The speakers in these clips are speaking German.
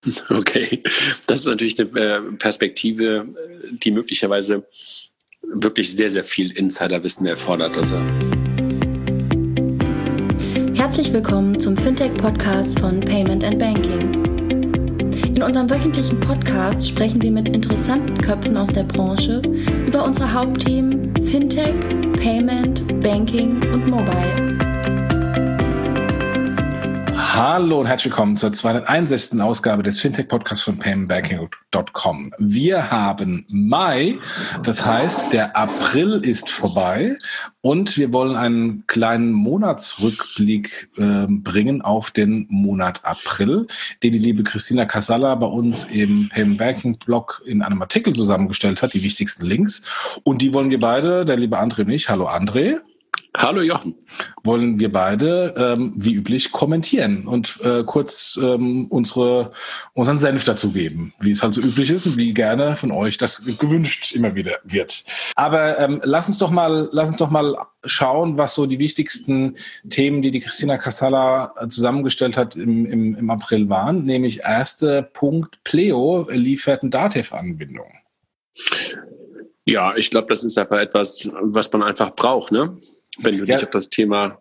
Okay, das ist natürlich eine Perspektive, die möglicherweise wirklich sehr, sehr viel Insiderwissen erfordert. Herzlich willkommen zum Fintech-Podcast von Payment & Banking. In unserem wöchentlichen Podcast sprechen wir mit interessanten Köpfen aus der Branche über unsere Hauptthemen Fintech, Payment, Banking und Mobile. Hallo und herzlich willkommen zur 261. Ausgabe des Fintech-Podcasts von paymentbanking.com. Wir haben Mai, das heißt, der April ist vorbei und wir wollen einen kleinen Monatsrückblick bringen auf den Monat April, den die liebe Christina Casalla bei uns im Payment Banking Blog in einem Artikel zusammengestellt hat, die wichtigsten Links. Und die wollen wir beide, der liebe André und ich, hallo André. Hallo Jochen. Wollen wir beide, wie üblich, kommentieren und kurz unseren Senf dazugeben, wie es halt so üblich ist und wie gerne von euch das gewünscht immer wieder wird. Aber lass uns doch mal schauen, was so die wichtigsten Themen, die Christina Casalla zusammengestellt hat im April waren. Nämlich erster Punkt, Pleo liefert eine Datev-Anbindung. Ja, ich glaube, das ist einfach etwas, was man einfach braucht, ne? Wenn du dich auf das Thema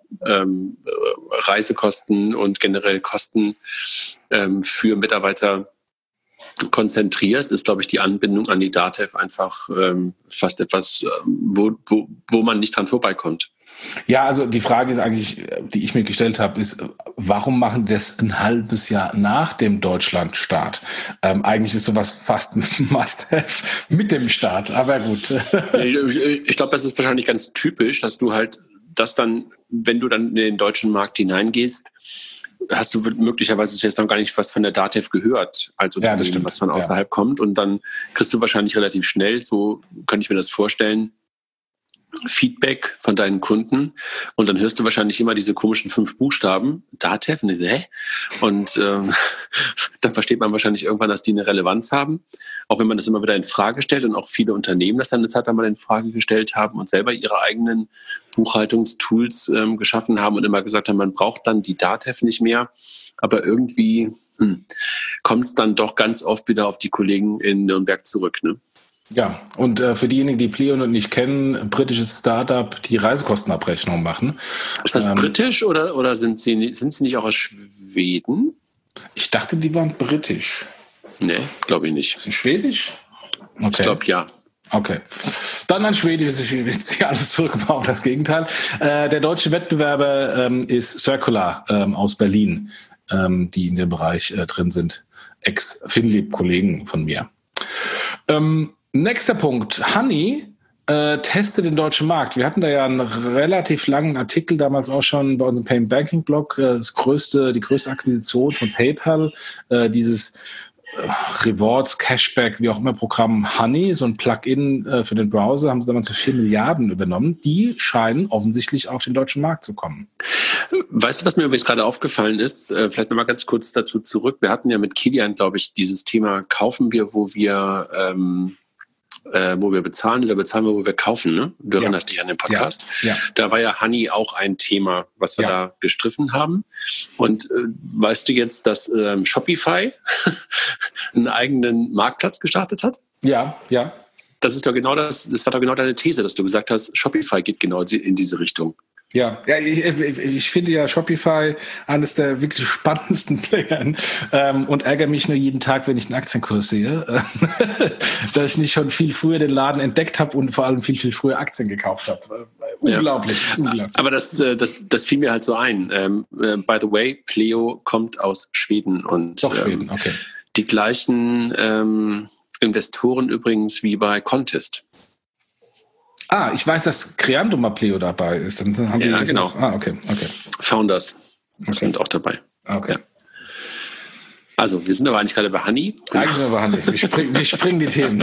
Reisekosten und generell Kosten für Mitarbeiter konzentrierst, ist, glaube ich, die Anbindung an die Datev einfach fast etwas, wo man nicht dran vorbeikommt. Ja, also die Frage ist eigentlich, die ich mir gestellt habe, ist, warum machen die das ein halbes Jahr nach dem Deutschlandstart? Eigentlich ist sowas fast ein Must-have mit dem Start, aber gut. Ich glaube, das ist wahrscheinlich ganz typisch, dass du halt das dann, wenn du dann in den deutschen Markt hineingehst, hast du möglicherweise jetzt noch gar nicht was von der Datev gehört, also ja, was von außerhalb kommt, und dann kriegst du wahrscheinlich relativ schnell, so könnte ich mir das vorstellen, Feedback von deinen Kunden, und dann hörst du wahrscheinlich immer diese komischen 5 Buchstaben, Datev, und dann versteht man wahrscheinlich irgendwann, dass die eine Relevanz haben, auch wenn man das immer wieder in Frage stellt und auch viele Unternehmen das dann eine Zeit lang mal in Frage gestellt haben und selber ihre eigenen Buchhaltungstools geschaffen haben und immer gesagt haben, man braucht dann die Datev nicht mehr, aber irgendwie kommt es dann doch ganz oft wieder auf die Kollegen in Nürnberg zurück, ne? Ja, und für diejenigen, die Pleo noch nicht kennen, britisches Startup, die Reisekostenabrechnung machen. Ist das britisch oder sind sie nicht auch aus Schweden? Ich dachte, die waren britisch. Nee, glaube ich nicht. Sind sie schwedisch? Okay. Ich glaube, ja. Okay. Dann ein Schwedisch, wird sich alles zurückbauen, das Gegenteil. Der deutsche Wettbewerber ist Circular aus Berlin, die in dem Bereich drin sind. Ex-Finlieb-Kollegen von mir. Nächster Punkt. Honey testet den deutschen Markt. Wir hatten da ja einen relativ langen Artikel damals auch schon bei unserem Payment Banking Blog. Die größte Akquisition von PayPal, dieses Rewards, Cashback, wie auch immer Programm Honey, so ein Plugin für den Browser, haben sie damals für 4 Milliarden übernommen. Die scheinen offensichtlich auf den deutschen Markt zu kommen. Weißt du, was mir übrigens gerade aufgefallen ist? Vielleicht nochmal ganz kurz dazu zurück. Wir hatten ja mit Kilian, glaube ich, dieses Thema, kaufen wir, wo wir bezahlen, oder bezahlen wir, wo wir kaufen, ne? Du erinnerst dich an den Podcast. Ja. Da war ja Honey auch ein Thema, was wir da gestriffen haben. Und weißt du jetzt, dass Shopify einen eigenen Marktplatz gestartet hat? Ja. Das war doch genau deine These, dass du gesagt hast, Shopify geht genau in diese Richtung. Ja, ich finde ja Shopify eines der wirklich spannendsten Player und ärgere mich nur jeden Tag, wenn ich den Aktienkurs sehe, dass ich nicht schon viel früher den Laden entdeckt habe und vor allem viel, viel früher Aktien gekauft habe. Unglaublich. Aber das fiel mir halt so ein. By the way, Pleo kommt aus Schweden und doch, Schweden, okay. Die gleichen Investoren übrigens wie bei Contest. Ich weiß, dass Creando mal Pleo dabei ist. Dann haben ja, genau. Okay. Founders sind auch dabei. Okay. Ja. Also, wir sind aber eigentlich gerade bei Honey. Eigentlich sind wir bei Honey. Wir springen die Themen.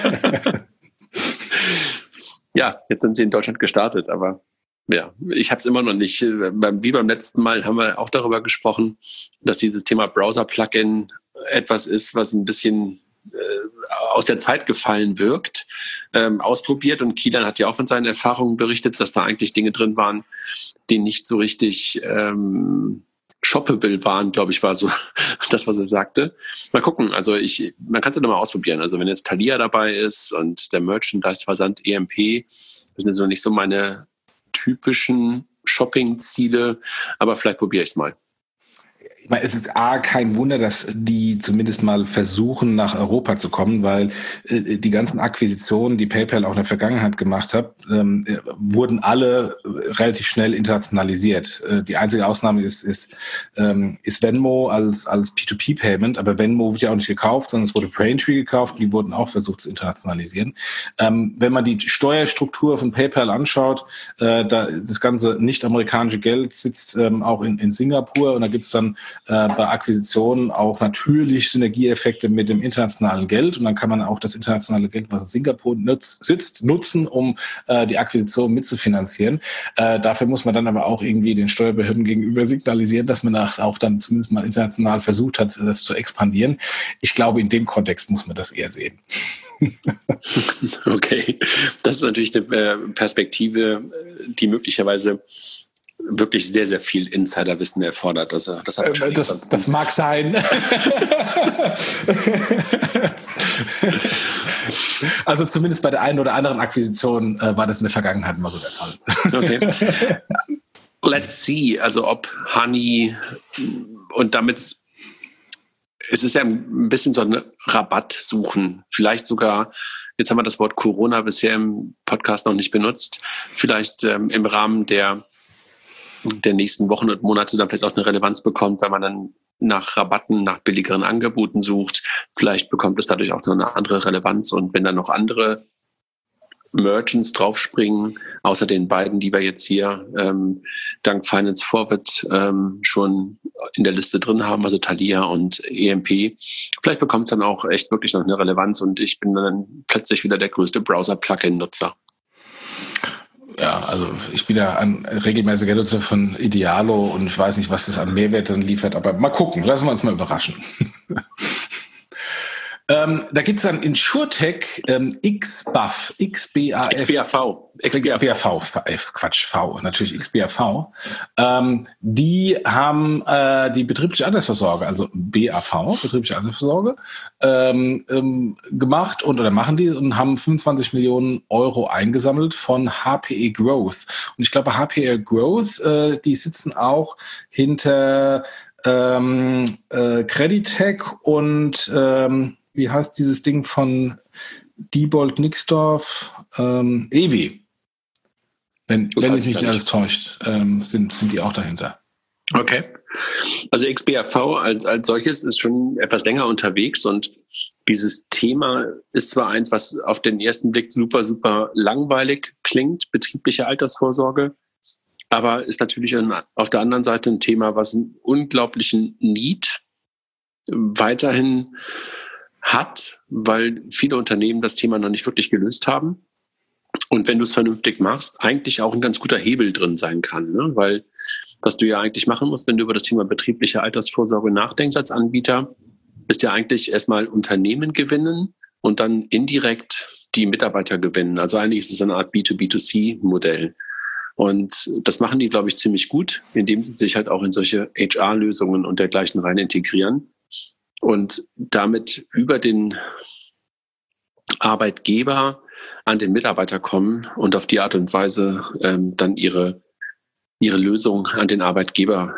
Ja, jetzt sind sie in Deutschland gestartet, aber ja, ich habe es immer noch nicht. Wie beim letzten Mal haben wir auch darüber gesprochen, dass dieses Thema Browser-Plugin etwas ist, was ein bisschen aus der Zeit gefallen wirkt, ausprobiert. Und Kilian hat ja auch von seinen Erfahrungen berichtet, dass da eigentlich Dinge drin waren, die nicht so richtig shoppable waren, glaube ich, war so das, was er sagte. Mal gucken, also man kann es ja nochmal ausprobieren. Also wenn jetzt Thalia dabei ist und der Merchandise-Versand EMP, das sind so nicht so meine typischen Shopping-Ziele, aber vielleicht probiere ich es mal. Ich meine, es ist kein Wunder, dass die zumindest mal versuchen, nach Europa zu kommen, weil die ganzen Akquisitionen, die PayPal auch in der Vergangenheit gemacht hat, wurden alle relativ schnell internationalisiert. Die einzige Ausnahme ist Venmo als P2P-Payment, aber Venmo wird ja auch nicht gekauft, sondern es wurde Braintree gekauft und die wurden auch versucht zu internationalisieren. Wenn man die Steuerstruktur von PayPal anschaut, das ganze nicht-amerikanische Geld sitzt auch in Singapur und da gibt es dann bei Akquisitionen auch natürlich Synergieeffekte mit dem internationalen Geld und dann kann man auch das internationale Geld, was in Singapur sitzt, nutzen, um die Akquisition mitzufinanzieren. Dafür muss man dann aber auch irgendwie den Steuerbehörden gegenüber signalisieren, dass man das auch dann zumindest mal international versucht hat, das zu expandieren. Ich glaube, in dem Kontext muss man das eher sehen. Okay, das ist natürlich eine Perspektive, die möglicherweise wirklich sehr, sehr viel Insiderwissen erfordert. Also das mag sein. Also zumindest bei der einen oder anderen Akquisition war das in der Vergangenheit immer so der Fall. Okay. Let's see, also ob Honey und damit, es ist ja ein bisschen so ein Rabatt suchen, vielleicht sogar, jetzt haben wir das Wort Corona bisher im Podcast noch nicht benutzt, vielleicht im Rahmen der nächsten Wochen und Monate dann vielleicht auch eine Relevanz bekommt, weil man dann nach Rabatten, nach billigeren Angeboten sucht. Vielleicht bekommt es dadurch auch noch eine andere Relevanz. Und wenn dann noch andere Merchants draufspringen, außer den beiden, die wir jetzt hier dank Finance Forward schon in der Liste drin haben, also Thalia und EMP, vielleicht bekommt es dann auch echt wirklich noch eine Relevanz und ich bin dann plötzlich wieder der größte Browser-Plugin-Nutzer. Ja, also ich bin ja ein regelmäßiger Nutzer von Idealo und ich weiß nicht, was das an Mehrwert dann liefert, aber mal gucken, lassen wir uns mal überraschen. Da gibt es dann InsurTech XBAV, XBAV. Die haben die betriebliche Altersvorsorge, also BAV, betriebliche Altersvorsorge, gemacht oder machen die und haben 25 Millionen Euro eingesammelt von HPE Growth. Und ich glaube, HPE Growth, die sitzen auch hinter Creditec und wie heißt dieses Ding von Diebold Nixdorf? EWI. Wenn mich nicht alles täuscht, sind die auch dahinter. Okay. Also XBAV als solches ist schon etwas länger unterwegs und dieses Thema ist zwar eins, was auf den ersten Blick super, super langweilig klingt, betriebliche Altersvorsorge, aber ist natürlich auf der anderen Seite ein Thema, was einen unglaublichen Need weiterhin hat, weil viele Unternehmen das Thema noch nicht wirklich gelöst haben. Und wenn du es vernünftig machst, eigentlich auch ein ganz guter Hebel drin sein kann. Ne? Weil was du ja eigentlich machen musst, wenn du über das Thema betriebliche Altersvorsorge nachdenkst als Anbieter, ist ja eigentlich erstmal Unternehmen gewinnen und dann indirekt die Mitarbeiter gewinnen. Also eigentlich ist es eine Art B2B2C-Modell. Und das machen die, glaube ich, ziemlich gut, indem sie sich halt auch in solche HR-Lösungen und dergleichen rein integrieren. Und damit über den Arbeitgeber an den Mitarbeiter kommen und auf die Art und Weise dann ihre Lösung an den Arbeitgeber,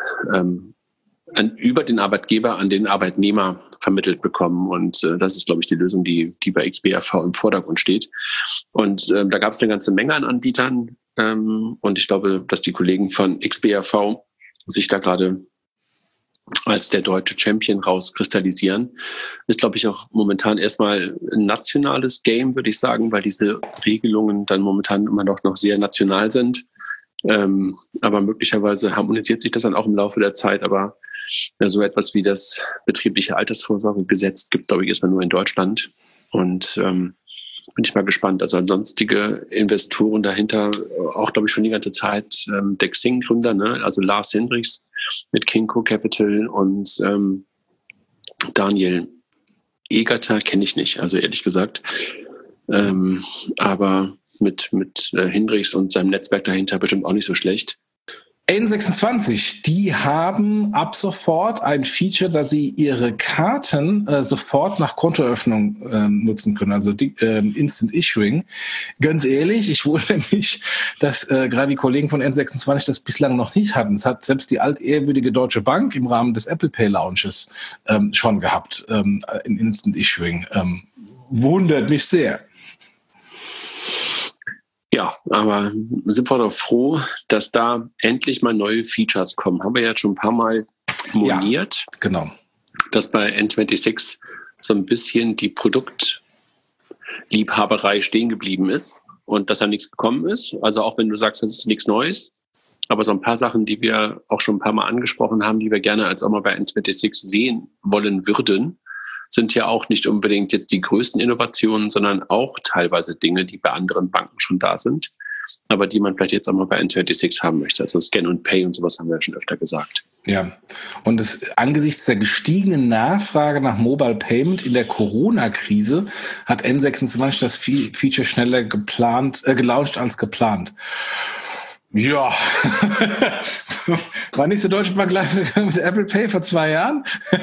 über den Arbeitgeber an den Arbeitnehmer vermittelt bekommen. Und das ist, glaube ich, die Lösung, die bei XBAV im Vordergrund steht. Und da gab es eine ganze Menge an Anbietern. Und ich glaube, dass die Kollegen von XBAV sich da gerade als der deutsche Champion rauskristallisieren. Ist, glaube ich, auch momentan erstmal ein nationales Game, würde ich sagen, weil diese Regelungen dann momentan immer noch sehr national sind. Aber möglicherweise harmonisiert sich das dann auch im Laufe der Zeit. Aber so etwas wie das betriebliche Altersvorsorgegesetz gibt es, glaube ich, erstmal nur in Deutschland. Und bin ich mal gespannt. Also sonstige Investoren dahinter, auch, glaube ich, schon die ganze Zeit der Xing-Gründer, ne? Also Lars Hendricks mit Kinko Capital und Daniel Egerter kenne ich nicht, also ehrlich gesagt. Aber mit Hendricks und seinem Netzwerk dahinter bestimmt auch nicht so schlecht. N26, die haben ab sofort ein Feature, dass sie ihre Karten sofort nach Kontoeröffnung nutzen können, also Instant Issuing. Ganz ehrlich, ich wundere mich, dass gerade die Kollegen von N26 das bislang noch nicht hatten. Es hat selbst die altehrwürdige Deutsche Bank im Rahmen des Apple Pay Launches schon gehabt, in Instant Issuing. Wundert mich sehr. Ja, aber sind wir doch froh, dass da endlich mal neue Features kommen. Haben wir jetzt schon ein paar Mal moniert. Ja, genau. Dass bei N26 so ein bisschen die Produktliebhaberei stehen geblieben ist und dass da nichts gekommen ist. Also auch wenn du sagst, das ist nichts Neues. Aber so ein paar Sachen, die wir auch schon ein paar Mal angesprochen haben, die wir gerne als auch mal bei N26 sehen wollen würden, sind ja auch nicht unbedingt jetzt die größten Innovationen, sondern auch teilweise Dinge, die bei anderen Banken schon da sind, aber die man vielleicht jetzt auch mal bei N26 haben möchte. Also Scan und Pay und sowas haben wir ja schon öfter gesagt. Ja, und angesichts der gestiegenen Nachfrage nach Mobile Payment in der Corona-Krise hat N26 das Feature schneller gelauncht als geplant. Ja, war nicht so Deutsche Bank live mit Apple Pay vor 2 Jahren?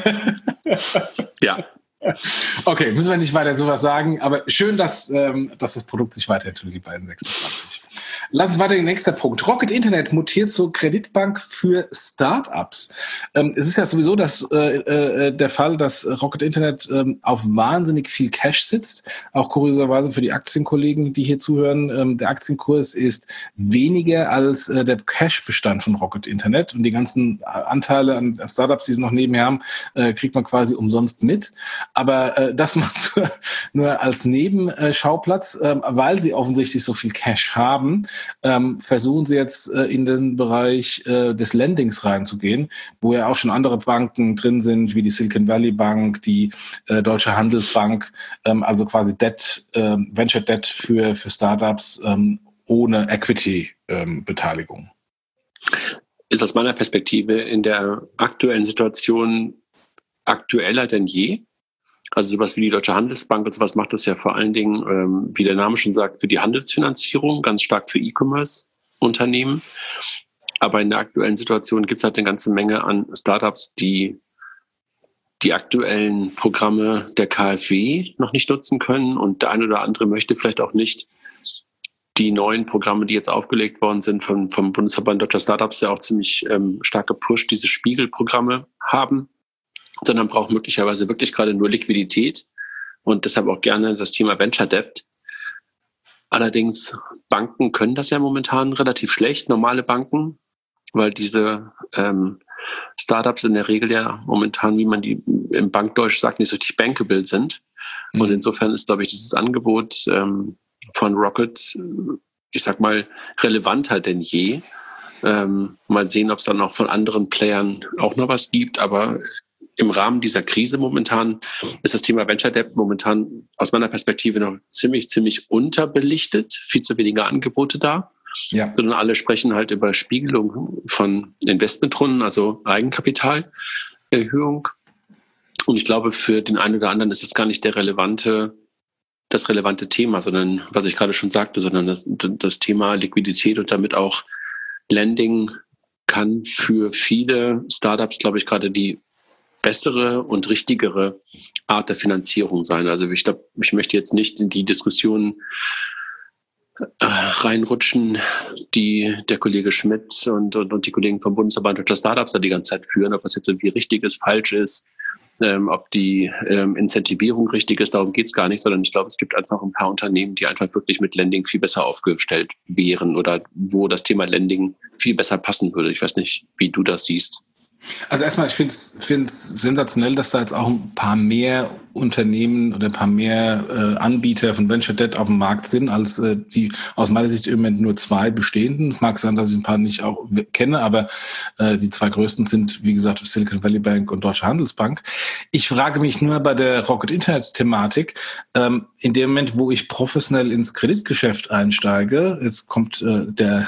Ja. Okay, müssen wir nicht weiter sowas sagen, aber schön, dass das Produkt sich weiterentwickelt bei N26. Lass uns weiter, nächster Punkt. Rocket Internet mutiert zur Kreditbank für Startups. Es ist ja sowieso der Fall, dass Rocket Internet auf wahnsinnig viel Cash sitzt. Auch kurioserweise für die Aktienkollegen, die hier zuhören. Der Aktienkurs ist weniger als der Cash-Bestand von Rocket Internet. Und die ganzen Anteile an Startups, die sie noch nebenher haben, kriegt man quasi umsonst mit. Aber das macht nur als Nebenschauplatz, weil sie offensichtlich so viel Cash haben, versuchen sie jetzt in den Bereich des Lendings reinzugehen, wo ja auch schon andere Banken drin sind, wie die Silicon Valley Bank, die Deutsche Handelsbank, also quasi Venture Debt für Startups ohne Equity-Beteiligung. Ist aus meiner Perspektive in der aktuellen Situation aktueller denn je. Also sowas wie die Deutsche Handelsbank und sowas macht das ja vor allen Dingen, wie der Name schon sagt, für die Handelsfinanzierung, ganz stark für E-Commerce-Unternehmen. Aber in der aktuellen Situation gibt es halt eine ganze Menge an Startups, die aktuellen Programme der KfW noch nicht nutzen können. Und der eine oder andere möchte vielleicht auch nicht die neuen Programme, die jetzt aufgelegt worden sind vom Bundesverband Deutscher Startups, ja auch ziemlich stark gepusht, diese Spiegelprogramme haben, sondern braucht möglicherweise wirklich gerade nur Liquidität und deshalb auch gerne das Thema Venture Debt. Allerdings, Banken können das ja momentan relativ schlecht, normale Banken, weil diese Startups in der Regel ja momentan, wie man die im Bankdeutsch sagt, nicht so richtig bankable sind. Mhm. Und insofern ist, glaube ich, dieses Angebot von Rocket, ich sag mal, relevanter denn je. Mal sehen, ob es dann auch von anderen Playern auch noch was gibt, aber im Rahmen dieser Krise momentan ist das Thema Venture Debt momentan aus meiner Perspektive noch ziemlich unterbelichtet, viel zu wenige Angebote da, sondern alle sprechen halt über Spiegelung von Investmentrunden, also Eigenkapitalerhöhung. Und ich glaube, für den einen oder anderen ist es gar nicht das relevante Thema, sondern, was ich gerade schon sagte, sondern das Thema Liquidität und damit auch Lending kann für viele Startups, glaube ich, gerade die bessere und richtigere Art der Finanzierung sein. Also ich glaube, ich möchte jetzt nicht in die Diskussion reinrutschen, die der Kollege Schmidt und die Kollegen vom Bundesverband Deutscher Startups da die ganze Zeit führen, ob das jetzt irgendwie richtig ist, falsch ist, ob die Incentivierung richtig ist, darum geht es gar nicht, sondern ich glaube, es gibt einfach ein paar Unternehmen, die einfach wirklich mit Lending viel besser aufgestellt wären oder wo das Thema Lending viel besser passen würde. Ich weiß nicht, wie du das siehst. Also erstmal, ich finde es sensationell, dass da jetzt auch ein paar mehr Unternehmen oder ein paar mehr Anbieter von Venture Debt auf dem Markt sind, als die aus meiner Sicht im Moment nur 2 bestehenden. Es mag sein, dass ich ein paar nicht auch kenne, aber die 2 größten sind, wie gesagt, Silicon Valley Bank und Deutsche Handelsbank. Ich frage mich nur bei der Rocket Internet Thematik, in dem Moment, wo ich professionell ins Kreditgeschäft einsteige, jetzt kommt der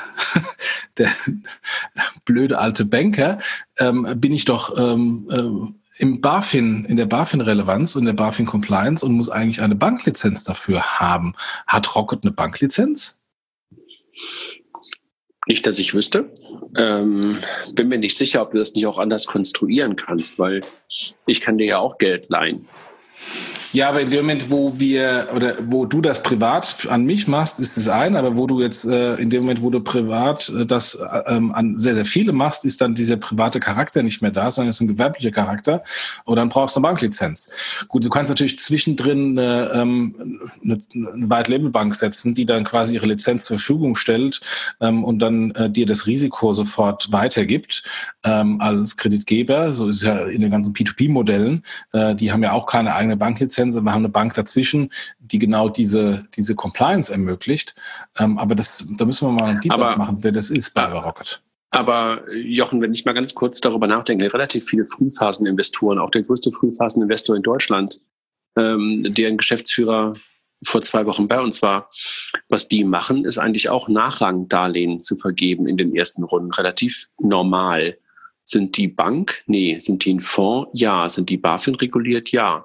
blöde alte Banker, bin ich doch in der BaFin-Relevanz und der BaFin-Compliance und muss eigentlich eine Banklizenz dafür haben. Hat Rocket eine Banklizenz? Nicht, dass ich wüsste. Bin mir nicht sicher, ob du das nicht auch anders konstruieren kannst, weil ich kann dir ja auch Geld leihen. Ja, aber in dem Moment, wo du das privat an mich machst, ist es ein, aber wo du jetzt in dem Moment, wo du privat das an sehr, sehr viele machst, ist dann dieser private Charakter nicht mehr da, sondern es ist ein gewerblicher Charakter und dann brauchst du eine Banklizenz. Gut, du kannst natürlich zwischendrin eine White-Label-Bank setzen, die dann quasi ihre Lizenz zur Verfügung stellt und dann dir das Risiko sofort weitergibt als Kreditgeber. So ist es ja in den ganzen P2P-Modellen. Die haben ja auch keine eigene Banklizenz. Wir haben eine Bank dazwischen, die genau diese Compliance ermöglicht. Aber da müssen wir mal einen Deep Dive machen, wer das ist bei Rocket. Aber Jochen, wenn ich mal ganz kurz darüber nachdenke, relativ viele Frühphaseninvestoren, auch der größte Frühphaseninvestor in Deutschland, deren Geschäftsführer vor 2 Wochen bei uns war, was die machen, ist eigentlich auch Nachrangdarlehen zu vergeben in den ersten Runden. Relativ normal. Sind die Bank? Nee. Sind die ein Fonds? Ja. Sind die BaFin reguliert? Ja.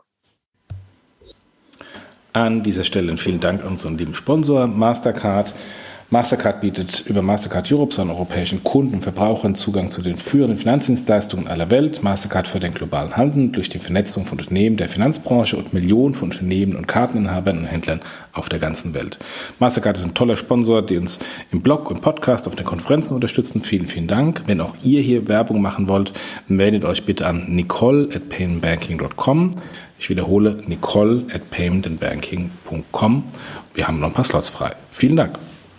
An dieser Stelle vielen Dank an unseren lieben Sponsor Mastercard. Mastercard bietet über Mastercard Europe seinen europäischen Kunden und Verbrauchern Zugang zu den führenden Finanzdienstleistungen aller Welt. Mastercard fördert den globalen Handel durch die Vernetzung von Unternehmen der Finanzbranche und Millionen von Unternehmen und Karteninhabern und Händlern auf der ganzen Welt. Mastercard ist ein toller Sponsor, die uns im Blog und Podcast auf den Konferenzen unterstützen. Vielen, vielen Dank. Wenn auch ihr hier Werbung machen wollt, meldet euch bitte an nicole@paymentbanking.com. Ich wiederhole, nicole@paymentandbanking.com. Wir haben noch ein paar Slots frei. Vielen Dank.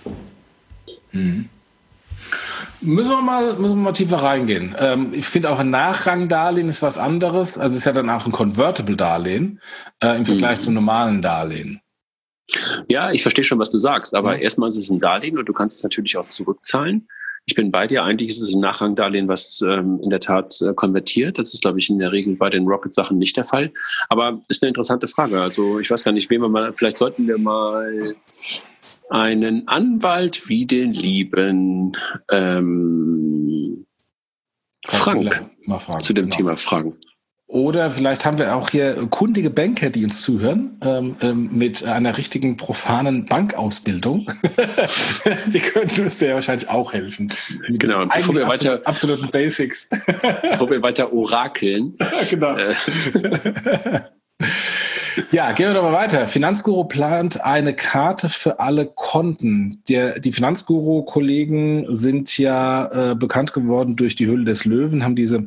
Müssen wir mal tiefer reingehen. Ich finde auch ein Nachrangdarlehen ist was anderes. Also es ist ja dann auch ein Convertible-Darlehen im Vergleich zum normalen Darlehen. Ja, ich verstehe schon, was du sagst. Aber erstmal ist es ein Darlehen und du kannst es natürlich auch zurückzahlen. Ich bin bei dir. Eigentlich ist es ein Nachrangdarlehen, was in der Tat konvertiert. Das ist, glaube ich, in der Regel bei den Rocket-Sachen nicht der Fall. Aber ist eine interessante Frage. Also ich weiß gar nicht, vielleicht sollten wir mal einen Anwalt wie den lieben Frank zu dem Thema fragen. Oder vielleicht haben wir auch hier kundige Banker, die uns zuhören, mit einer richtigen profanen Bankausbildung. Die könnten uns ja wahrscheinlich auch helfen. Genau, bevor wir weiter absoluten Basics. Bevor wir weiter orakeln. Genau. Ja, gehen wir doch mal weiter. Finanzguru plant eine Karte für alle Konten. Die Finanzguru-Kollegen sind ja bekannt geworden durch die Höhle des Löwen, haben diese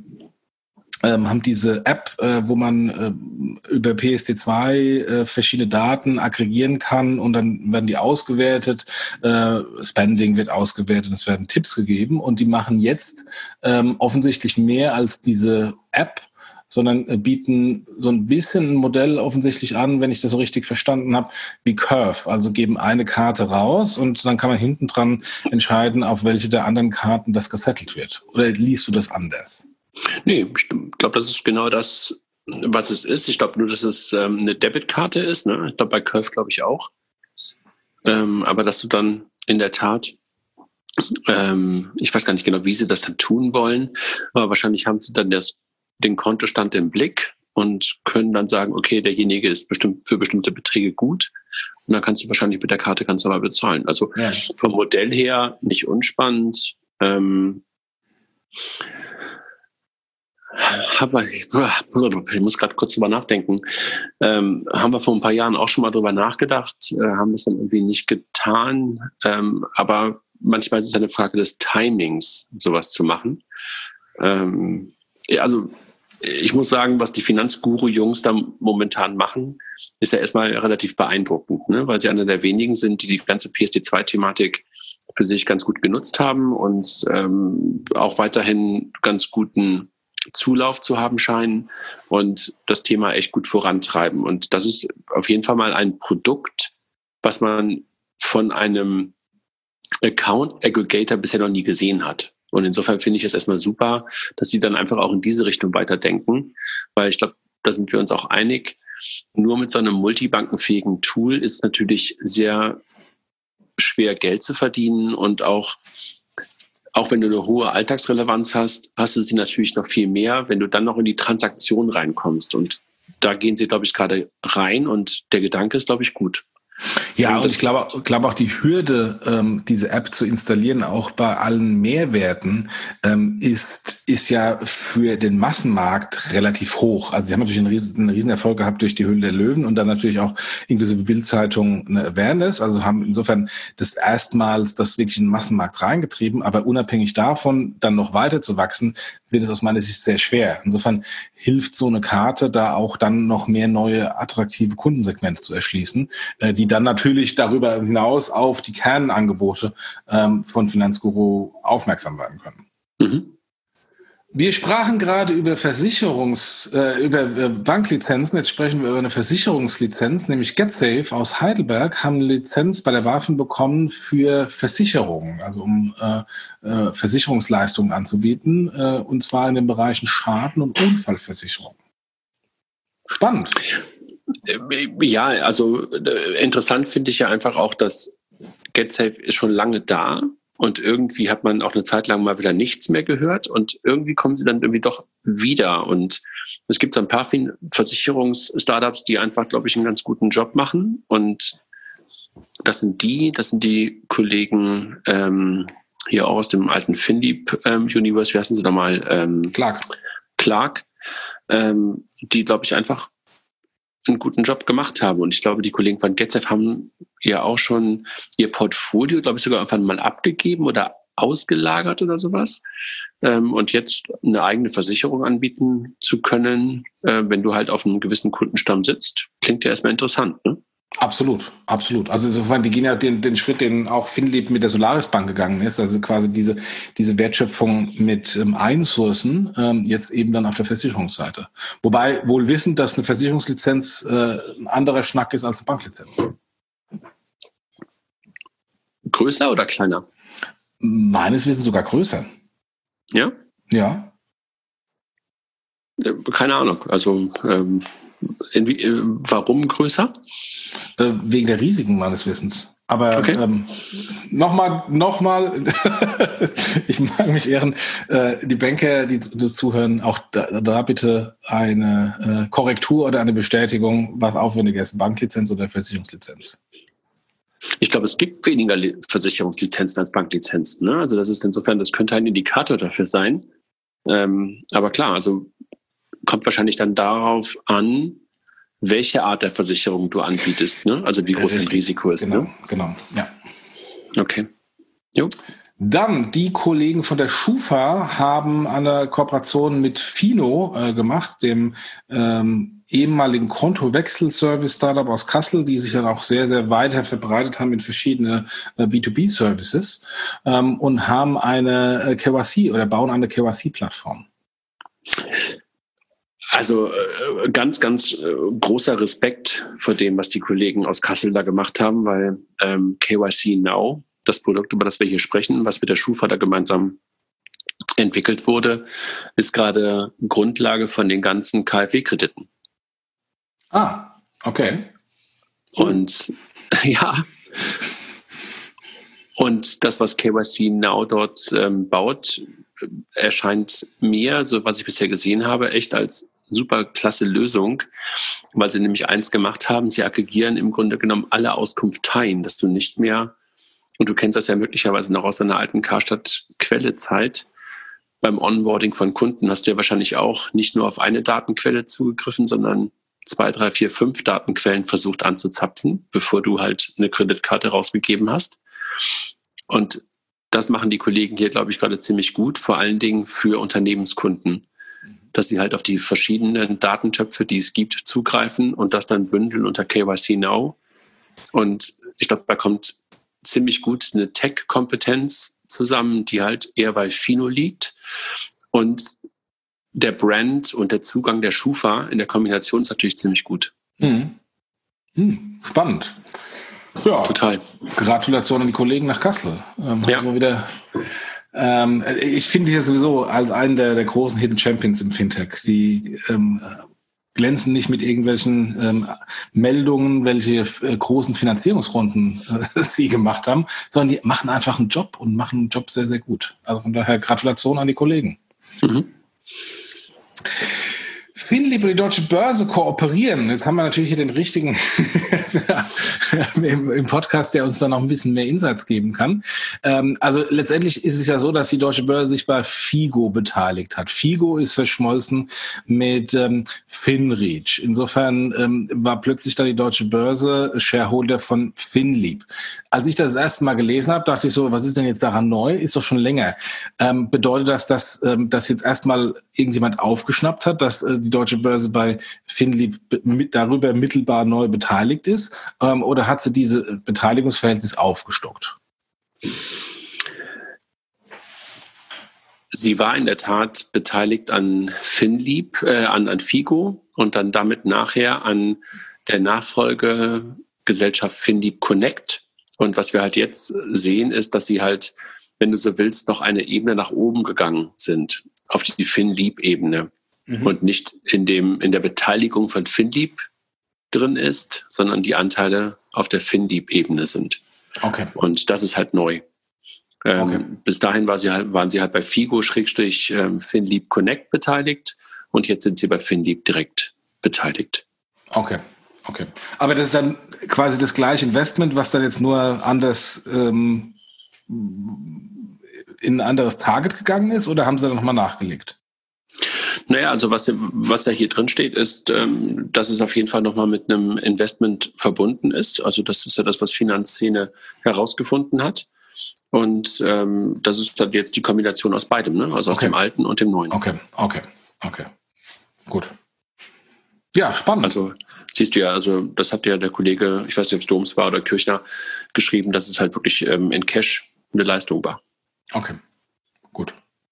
App, wo man über PSD2 verschiedene Daten aggregieren kann und dann werden die ausgewertet, Spending wird ausgewertet, es werden Tipps gegeben und die machen jetzt offensichtlich mehr als diese App, sondern bieten so ein bisschen ein Modell offensichtlich an, wenn ich das so richtig verstanden habe, wie Curve. Also geben eine Karte raus und dann kann man hinten dran entscheiden, auf welche der anderen Karten das gesettelt wird. Oder liest du das anders? Nee, ich glaube, das ist genau das, was es ist. Ich glaube nur, dass es eine Debitkarte ist. Ne? Ich glaube, bei Curve glaube ich auch. Aber dass du dann in der Tat, ich weiß gar nicht genau, wie sie das dann tun wollen, aber wahrscheinlich haben sie dann den Kontostand im Blick und können dann sagen, okay, derjenige ist bestimmt für bestimmte Beträge gut und dann kannst du wahrscheinlich mit der Karte ganz normal bezahlen. Also vom Modell her nicht unspannend. Ich muss gerade kurz drüber nachdenken. Haben wir vor ein paar Jahren auch schon mal drüber nachgedacht, haben es dann irgendwie nicht getan. Aber manchmal ist es eine Frage des Timings, sowas zu machen. Also ich muss sagen, was die Finanzguru-Jungs da momentan machen, ist ja erstmal relativ beeindruckend, ne? Weil sie einer der wenigen sind, die ganze PSD2-Thematik für sich ganz gut genutzt haben und auch weiterhin ganz guten Zulauf zu haben scheinen und das Thema echt gut vorantreiben. Und das ist auf jeden Fall mal ein Produkt, was man von einem Account Aggregator bisher noch nie gesehen hat. Und insofern finde ich es erstmal super, dass sie dann einfach auch in diese Richtung weiterdenken, weil ich glaube, da sind wir uns auch einig. Nur mit so einem multibankenfähigen Tool ist es natürlich sehr schwer, Geld zu verdienen und auch wenn du eine hohe Alltagsrelevanz hast, hast du sie natürlich noch viel mehr, wenn du dann noch in die Transaktion reinkommst. Und da gehen sie, glaube ich, gerade rein und der Gedanke ist, glaube ich, gut. Ja, und ich glaube auch die Hürde, diese App zu installieren, auch bei allen Mehrwerten, ist ja für den Massenmarkt relativ hoch. Also sie haben natürlich einen riesen Erfolg gehabt durch die Höhle der Löwen und dann natürlich auch inklusive Bild-Zeitung eine Awareness. Also haben insofern das erstmals das wirklich in den Massenmarkt reingetrieben. Aber unabhängig davon dann noch weiter zu wachsen, wird es aus meiner Sicht sehr schwer. Insofern hilft so eine Karte da auch dann noch mehr neue attraktive Kundensegmente zu erschließen, die dann natürlich darüber hinaus auf die Kernangebote von Finanzguru aufmerksam werden können. Mhm. Wir sprachen gerade über über Banklizenzen. Jetzt sprechen wir über eine Versicherungslizenz, nämlich GetSafe aus Heidelberg haben eine Lizenz bei der BaFin bekommen für Versicherungen, also um Versicherungsleistungen anzubieten, und zwar in den Bereichen Schaden- und Unfallversicherung. Spannend. Ja, also interessant finde ich ja einfach auch, dass GetSafe ist schon lange da und irgendwie hat man auch eine Zeit lang mal wieder nichts mehr gehört und irgendwie kommen sie dann irgendwie doch wieder und es gibt so ein paar Versicherungs-Startups, die einfach, glaube ich, einen ganz guten Job machen und das sind die Kollegen hier auch aus dem alten FinDeep-Universe, wie heißen sie da mal? Clark, die, glaube ich, einfach einen guten Job gemacht haben. Und ich glaube, die Kollegen von GetSafe haben ja auch schon ihr Portfolio, glaube ich, sogar irgendwann mal abgegeben oder ausgelagert oder sowas. Und jetzt eine eigene Versicherung anbieten zu können, wenn du halt auf einem gewissen Kundenstamm sitzt, klingt ja erstmal interessant, ne? Absolut. Also insofern, die gehen ja den Schritt, den auch FinLeap mit der Solaris Bank gegangen ist, also quasi diese Wertschöpfung mit Einsourcen, jetzt eben dann auf der Versicherungsseite. Wobei wohl wissend, dass eine Versicherungslizenz ein anderer Schnack ist als eine Banklizenz. Größer oder kleiner? Meines Wissens sogar größer. Ja? Ja. Keine Ahnung. Also warum größer? Wegen der Risiken meines Wissens. Aber okay. Nochmal, ich mag mich ehren, die Banker, die zuhören, auch da bitte eine Korrektur oder eine Bestätigung, was aufwendiger ist, Banklizenz oder Versicherungslizenz. Ich glaube, es gibt weniger Versicherungslizenzen als Banklizenzen. Ne? Also das ist insofern, das könnte ein Indikator dafür sein. Aber klar, also kommt wahrscheinlich dann darauf an, welche Art der Versicherung du anbietest, ne? Also wie groß das Risiko ist. Genau, ja. Okay. Jo. Dann, die Kollegen von der Schufa haben eine Kooperation mit Fino gemacht, dem ehemaligen Kontowechselservice-Startup aus Kassel, die sich dann auch sehr, sehr weit verbreitet haben in verschiedene B2B-Services und haben eine KYC oder bauen eine KYC-Plattform. Also ganz, ganz großer Respekt vor dem, was die Kollegen aus Kassel da gemacht haben, weil KYC Now, das Produkt, über das wir hier sprechen, was mit der Schufa da gemeinsam entwickelt wurde, ist gerade Grundlage von den ganzen KfW-Krediten. Ah, okay. Und ja, und das, was KYC Now dort baut, erscheint mir, so was ich bisher gesehen habe, echt als super klasse Lösung, weil sie nämlich eins gemacht haben, sie aggregieren im Grunde genommen alle Auskunfteien, dass du nicht mehr, und du kennst das ja möglicherweise noch aus deiner alten Karstadt-Quelle-Zeit, beim Onboarding von Kunden hast du ja wahrscheinlich auch nicht nur auf eine Datenquelle zugegriffen, sondern 2, 3, 4, 5 Datenquellen versucht anzuzapfen, bevor du halt eine Kreditkarte rausgegeben hast. Und das machen die Kollegen hier, glaube ich, gerade ziemlich gut, vor allen Dingen für Unternehmenskunden, dass sie halt auf die verschiedenen Datentöpfe, die es gibt, zugreifen und das dann bündeln unter KYC Now. Und ich glaube, da kommt ziemlich gut eine Tech-Kompetenz zusammen, die halt eher bei Fino liegt. Und der Brand und der Zugang der Schufa in der Kombination ist natürlich ziemlich gut. Spannend. Ja, total. Gratulation an die Kollegen nach Kassel. Ja. Also wieder, ich finde dich ja sowieso als einen der großen Hidden Champions im Fintech. Die glänzen nicht mit irgendwelchen Meldungen, welche großen Finanzierungsrunden sie gemacht haben, sondern die machen einfach einen Job und machen einen Job sehr, sehr gut. Also von daher Gratulation an die Kollegen. FinLeap und die Deutsche Börse kooperieren. Jetzt haben wir natürlich hier den richtigen im Podcast, der uns dann noch ein bisschen mehr Insights geben kann. Also letztendlich ist es ja so, dass die Deutsche Börse sich bei FIGO beteiligt hat. FIGO ist verschmolzen mit FinReach. Insofern war plötzlich dann die Deutsche Börse Shareholder von FinLeap. Als ich das erste Mal gelesen habe, dachte ich so, was ist denn jetzt daran neu? Ist doch schon länger. Bedeutet das, dass jetzt erstmal irgendjemand aufgeschnappt hat, dass die Deutsche Börse bei FinLeap darüber mittelbar neu beteiligt ist, oder hat sie diese Beteiligungsverhältnis aufgestockt? Sie war in der Tat beteiligt an FinLeap, an FIGO und dann damit nachher an der Nachfolgegesellschaft FinLeap Connect. Und was wir halt jetzt sehen, ist, dass sie halt, wenn du so willst, noch eine Ebene nach oben gegangen sind, auf die FinLeap-Ebene. Und nicht in der Beteiligung von FinLeap drin ist, sondern die Anteile auf der FinLeap-Ebene sind. Okay. Und das ist halt neu. Bis dahin waren sie halt bei FIGO/FinLeap Connect beteiligt und jetzt sind sie bei FinLeap direkt beteiligt. Okay. Aber das ist dann quasi das gleiche Investment, was dann jetzt nur anders in ein anderes Target gegangen ist, oder haben sie dann nochmal nachgelegt? Naja, also was da hier drin steht, ist, dass es auf jeden Fall nochmal mit einem Investment verbunden ist. Also das ist ja das, was Finanzszene herausgefunden hat. Und das ist dann jetzt die Kombination aus beidem, ne? Also aus dem Alten und dem Neuen. Okay. Gut. Ja, spannend. Also siehst du ja, also das hat ja der Kollege, ich weiß nicht, ob es Doms war oder Kirchner, geschrieben, dass es halt wirklich in Cash eine Leistung war. Okay, gut.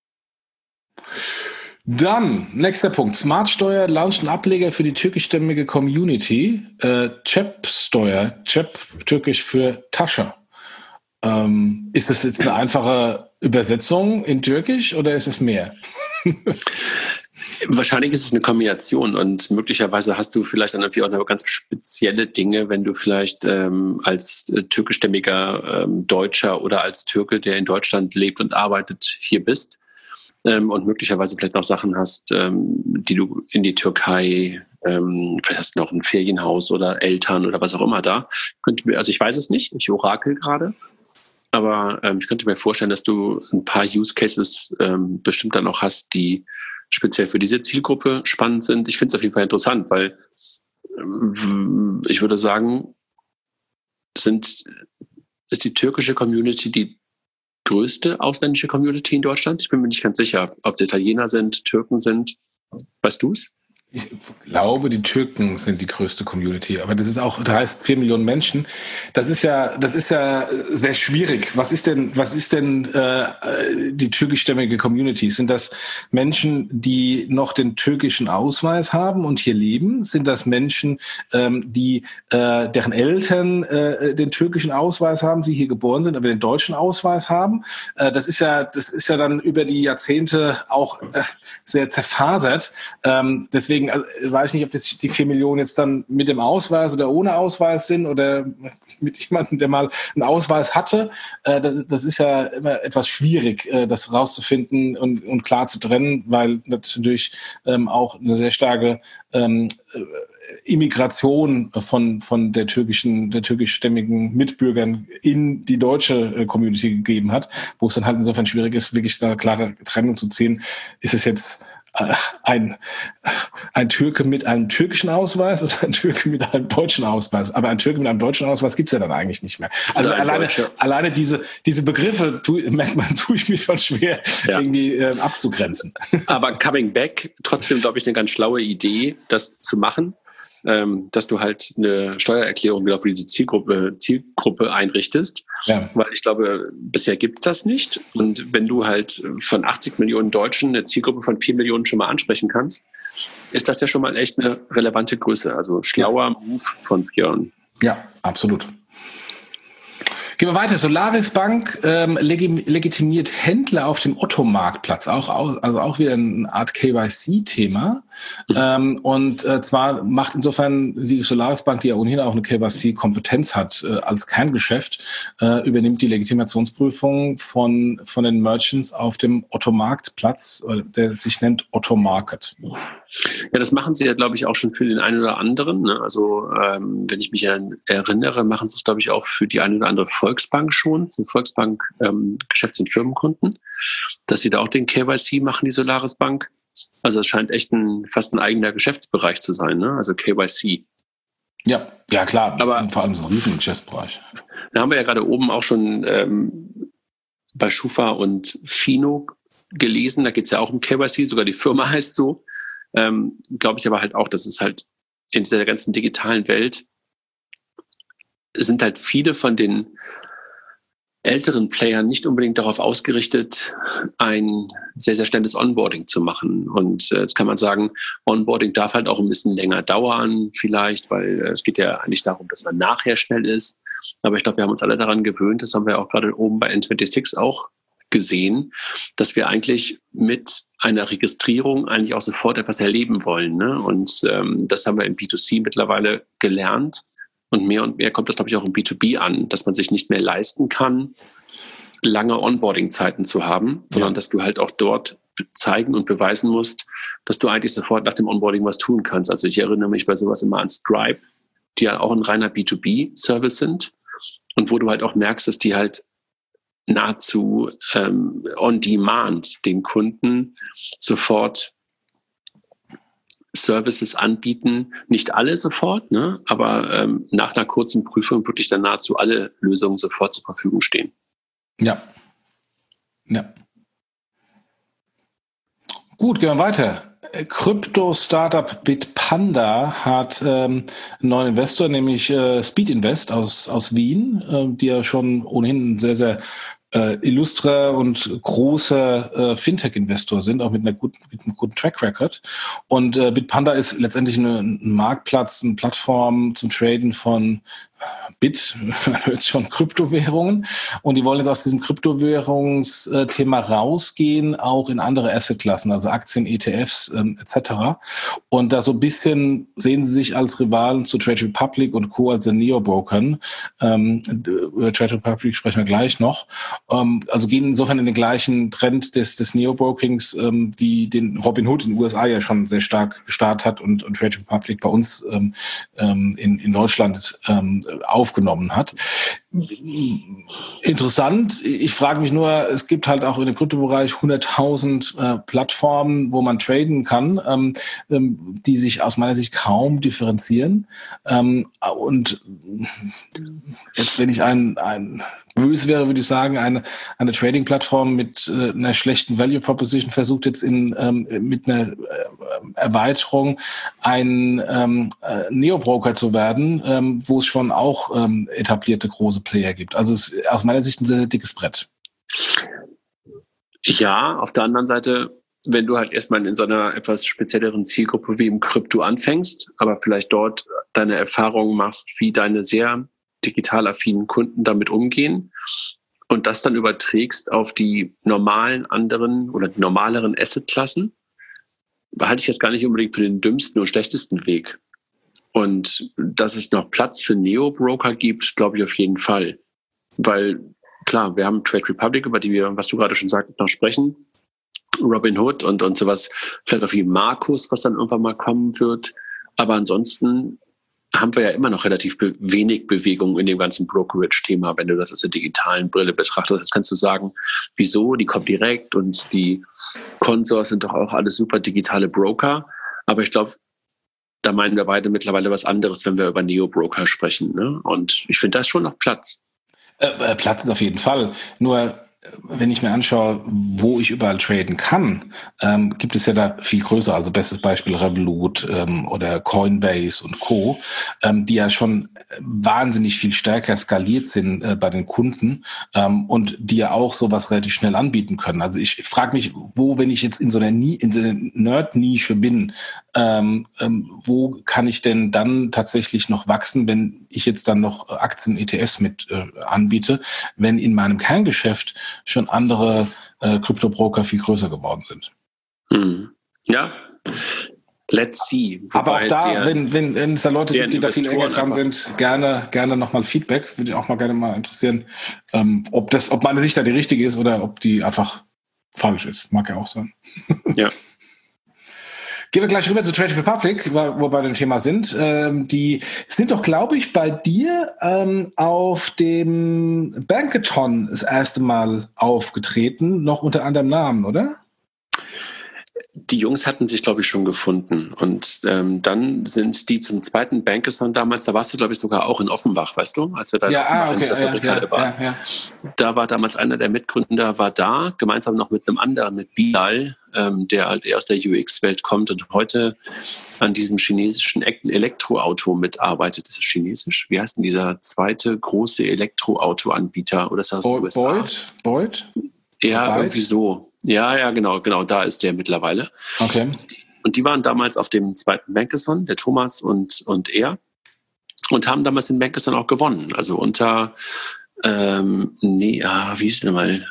Dann, nächster Punkt. Smartsteuer launcht einen Ableger für die türkischstämmige Community. Cep-Steuer, Cep, türkisch für Tasche. Ist das jetzt eine einfache Übersetzung in Türkisch oder ist es mehr? Wahrscheinlich ist es eine Kombination und möglicherweise hast du vielleicht dann irgendwie auch noch ganz spezielle Dinge, wenn du vielleicht als türkischstämmiger Deutscher oder als Türke, der in Deutschland lebt und arbeitet, hier bist. Und möglicherweise vielleicht noch Sachen hast, die du in die Türkei, vielleicht hast du noch ein Ferienhaus oder Eltern oder was auch immer da. Also ich weiß es nicht, ich orakel gerade, aber ich könnte mir vorstellen, dass du ein paar Use Cases bestimmt dann auch hast, die speziell für diese Zielgruppe spannend sind. Ich finde es auf jeden Fall interessant, weil ich würde sagen, ist die türkische Community die größte ausländische Community in Deutschland? Ich bin mir nicht ganz sicher, ob es Italiener sind, Türken sind. Weißt du es? Ich glaube, die Türken sind die größte Community, aber das heißt 4 Millionen Menschen. Das ist ja sehr schwierig. Was ist denn die türkischstämmige Community? Sind das Menschen, die noch den türkischen Ausweis haben und hier leben? Sind das Menschen, die deren Eltern den türkischen Ausweis haben, sie hier geboren sind, aber den deutschen Ausweis haben? Das ist ja dann über die Jahrzehnte auch sehr zerfasert. Deswegen weiß ich nicht, ob das die 4 Millionen jetzt dann mit dem Ausweis oder ohne Ausweis sind oder mit jemandem, der mal einen Ausweis hatte. Das ist ja immer etwas schwierig, das rauszufinden und klar zu trennen, weil natürlich auch eine sehr starke Immigration von der türkischstämmigen Mitbürgern in die deutsche Community gegeben hat, wo es dann halt insofern schwierig ist, wirklich da klare Trennung zu ziehen. Ist es jetzt ein Türke mit einem türkischen Ausweis oder ein Türke mit einem deutschen Ausweis? Aber ein Türke mit einem deutschen Ausweis gibt's ja dann eigentlich nicht mehr. Also alleine diese Begriffe tue ich mich schon schwer irgendwie abzugrenzen. Aber coming back, trotzdem glaube ich eine ganz schlaue Idee, das zu machen. Dass du halt eine Steuererklärung wieder für diese Zielgruppe einrichtest. Ja. Weil ich glaube, bisher gibt es das nicht. Und wenn du halt von 80 Millionen Deutschen eine Zielgruppe von 4 Millionen schon mal ansprechen kannst, ist das ja schon mal echt eine relevante Größe. Also schlauer Move von Björn. Ja, absolut. Gehen wir weiter. Solaris Bank legitimiert Händler auf dem Otto-Marktplatz. Also auch wieder eine Art KYC-Thema. Und zwar macht insofern die Solaris Bank, die ja ohnehin auch eine KYC-Kompetenz hat als Kerngeschäft, übernimmt die Legitimationsprüfung von den Merchants auf dem Otto-Markt-Platz, der sich nennt Otto Market. Ja, das machen sie ja, glaube ich, auch schon für den einen oder anderen. Ne? Also wenn ich mich erinnere, machen sie es, glaube ich, auch für die eine oder andere Volksbank schon, für Volksbank Geschäfts- und Firmenkunden, dass sie da auch den KYC machen, die Solaris Bank. Also es scheint echt fast ein eigener Geschäftsbereich zu sein, ne? Also KYC. Ja, klar, aber vor allem so ein riesiger Geschäftsbereich. Da haben wir ja gerade oben auch schon bei Schufa und Fino gelesen, da geht es ja auch um KYC, sogar die Firma heißt so. Glaube ich aber halt auch, dass es halt in dieser ganzen digitalen Welt sind halt viele von den älteren Playern nicht unbedingt darauf ausgerichtet, ein sehr, sehr schnelles Onboarding zu machen. Und jetzt kann man sagen, Onboarding darf halt auch ein bisschen länger dauern vielleicht, weil es geht ja eigentlich darum, dass man nachher schnell ist. Aber ich glaube, wir haben uns alle daran gewöhnt, das haben wir auch gerade oben bei N26 auch gesehen, dass wir eigentlich mit einer Registrierung eigentlich auch sofort etwas erleben wollen. Ne? Und das haben wir im B2C mittlerweile gelernt. Und mehr kommt das, glaube ich, auch im B2B an, dass man sich nicht mehr leisten kann, lange Onboarding-Zeiten zu haben, sondern dass du halt auch dort zeigen und beweisen musst, dass du eigentlich sofort nach dem Onboarding was tun kannst. Also ich erinnere mich bei sowas immer an Stripe, die ja auch ein reiner B2B-Service sind und wo du halt auch merkst, dass die halt nahezu on demand den Kunden sofort Services anbieten, nicht alle sofort, ne, aber nach einer kurzen Prüfung wirklich dann nahezu alle Lösungen sofort zur Verfügung stehen. Ja. Gut, gehen wir weiter. Krypto-Startup Bitpanda hat einen neuen Investor, nämlich Speed Invest aus Wien, die ja schon ohnehin sehr, sehr illustrer und großer Fintech-Investor sind, auch mit einem guten Track Record. Und Bitpanda ist letztendlich ein Marktplatz, eine Plattform zum Traden von Bit, hört schon Kryptowährungen. Und die wollen jetzt aus diesem Kryptowährungsthema rausgehen, auch in andere Assetklassen, also Aktien, ETFs etc. Und da so ein bisschen sehen sie sich als Rivalen zu Trade Republic und Co. als den Neo-Brokern. Über Trade Republic sprechen wir gleich noch. Also gehen insofern in den gleichen Trend des Neo-Brokings, wie den Robinhood in den USA ja schon sehr stark gestartet hat und Trade Republic bei uns in Deutschland aufgenommen hat. Interessant. Ich frage mich nur, es gibt halt auch in dem Kryptobereich 100.000 Plattformen, wo man traden kann, die sich aus meiner Sicht kaum differenzieren. Und jetzt, wenn ich ein böse wäre, würde ich sagen, eine Trading-Plattform mit einer schlechten Value Proposition versucht jetzt mit einer Erweiterung ein Neo-Broker zu werden, wo es schon auch etablierte große Player gibt. Also es ist aus meiner Sicht ein sehr, sehr dickes Brett. Ja, auf der anderen Seite, wenn du halt erstmal in so einer etwas spezielleren Zielgruppe wie im Krypto anfängst, aber vielleicht dort deine Erfahrungen machst, wie deine sehr digital affinen Kunden damit umgehen und das dann überträgst auf die normalen anderen oder die normaleren Assetklassen, halte ich jetzt gar nicht unbedingt für den dümmsten und schlechtesten Weg. Und dass es noch Platz für Neo-Broker gibt, glaube ich auf jeden Fall. Weil, klar, wir haben Trade Republic, über die wir, was du gerade schon sagtest, noch sprechen, Robinhood und sowas, vielleicht auch wie Markus, was dann irgendwann mal kommen wird. Aber ansonsten haben wir ja immer noch relativ wenig Bewegung in dem ganzen Brokerage-Thema, wenn du das aus der digitalen Brille betrachtest. Jetzt kannst du sagen, wieso, die kommen direkt und die Consors sind doch auch alles super digitale Broker. Aber ich glaube, da meinen wir beide mittlerweile was anderes, wenn wir über Neo-Broker sprechen. Ne? Und ich finde, da ist schon noch Platz. Platz ist auf jeden Fall. Nur wenn ich mir anschaue, wo ich überall traden kann, gibt es ja da viel größer, also bestes Beispiel Revolut oder Coinbase und Co., die ja schon wahnsinnig viel stärker skaliert sind bei den Kunden und die ja auch sowas relativ schnell anbieten können. Also ich frage mich, wenn ich jetzt in so einer Nerd-Nische bin, wo kann ich denn dann tatsächlich noch wachsen, wenn ich jetzt dann noch Aktien, ETFs mit anbiete, wenn in meinem Kerngeschäft schon andere Kryptobroker viel größer geworden sind. Ja, Let's see. Aber auch da, wenn es da Leute gibt, die da viel enger dran sind, gerne nochmal Feedback. Würde ich auch mal gerne mal interessieren, ob meine Sicht da die richtige ist oder ob die einfach falsch ist. Mag ja auch sein. Ja. Gehen wir gleich rüber zu Trade Republic, wo wir bei dem Thema sind. Die sind doch, glaube ich, bei dir auf dem Bankathon das erste Mal aufgetreten, noch unter anderem Namen, oder? Die Jungs hatten sich, glaube ich, schon gefunden. Und dann sind die zum zweiten Bankathon damals, da warst du, glaube ich, sogar auch in Offenbach, weißt du? Als wir da waren. Ja. Da war damals einer der Mitgründer, war da, gemeinsam noch mit einem anderen, mit Bilal, der halt eher aus der UX-Welt kommt und heute an diesem chinesischen Elektroauto mitarbeitet. Ist es chinesisch? Wie heißt denn dieser zweite große Elektroauto-Anbieter? Oder ist das aus den USA? Boyd? Ja, irgendwie so. Ja, genau, da ist der mittlerweile. Okay. Und die waren damals auf dem zweiten Bankathon, der Thomas und er, und haben damals den Bankathon auch gewonnen. Also unter, wie hieß der mal?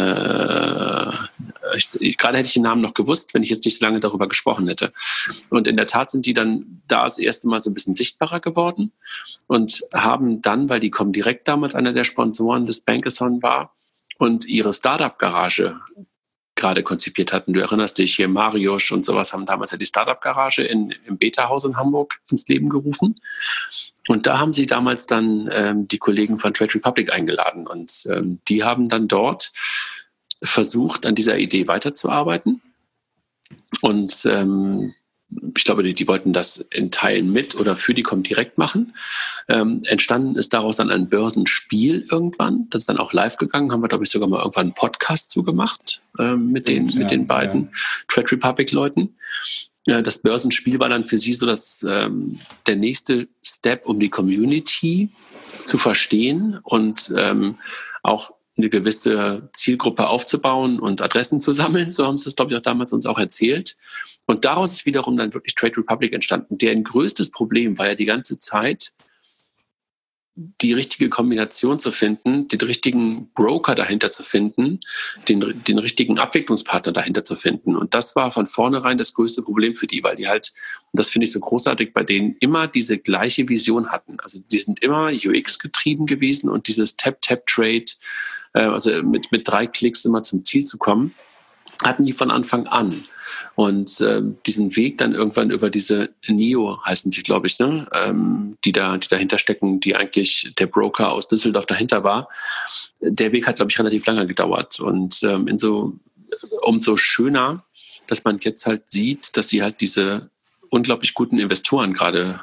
Gerade hätte ich den Namen noch gewusst, wenn ich jetzt nicht so lange darüber gesprochen hätte. Und in der Tat sind die dann da das erste Mal so ein bisschen sichtbarer geworden und haben dann, weil die Comdirect damals einer der Sponsoren des Bankathon war und ihre Startup-Garage gerade konzipiert hatten. Du erinnerst dich, hier Mariusz und sowas haben damals ja die Startup-Garage im Beta-Haus in Hamburg ins Leben gerufen. Und da haben sie damals dann die Kollegen von Trade Republic eingeladen. Und die haben dann dort versucht, an dieser Idee weiterzuarbeiten. Und ich glaube, die wollten das in Teilen mit oder für die Comdirect machen. Entstanden ist daraus dann ein Börsenspiel irgendwann. Das ist dann auch live gegangen. Haben wir, glaube ich, sogar mal irgendwann einen Podcast zugemacht mit den beiden Trade Republic-Leuten. Das Börsenspiel war dann für sie so, dass der nächste Step, um die Community zu verstehen und auch eine gewisse Zielgruppe aufzubauen und Adressen zu sammeln. So haben sie es, glaube ich, auch damals uns auch erzählt. Und daraus ist wiederum dann wirklich Trade Republic entstanden. Deren größtes Problem war ja die ganze Zeit, die richtige Kombination zu finden, den richtigen Broker dahinter zu finden, den richtigen Abwicklungspartner dahinter zu finden. Und das war von vornherein das größte Problem für die, weil die halt, und das finde ich so großartig, bei denen immer diese gleiche Vision hatten. Also die sind immer UX-getrieben gewesen und dieses Tap-Tap-Trade, also mit 3 Klicks immer zum Ziel zu kommen, hatten die von Anfang an. Und diesen Weg dann irgendwann über diese NIO heißen sie, glaube ich, ne? Die dahinter stecken, die eigentlich der Broker aus Düsseldorf dahinter war. Der Weg hat, glaube ich, relativ lange gedauert. Und umso schöner, dass man jetzt halt sieht, dass sie halt diese unglaublich guten Investoren gerade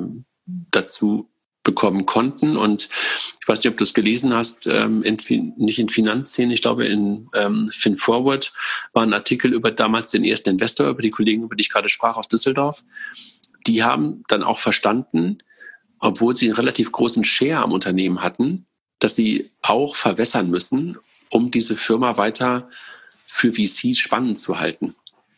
dazu bekommen konnten. Und ich weiß nicht, ob du es gelesen hast, nicht in Finanzszenen, ich glaube in FinForward war ein Artikel über damals den ersten Investor, über die Kollegen, über die ich gerade sprach, aus Düsseldorf. Die haben dann auch verstanden, obwohl sie einen relativ großen Share am Unternehmen hatten, dass sie auch verwässern müssen, um diese Firma weiter für VCs spannend zu halten.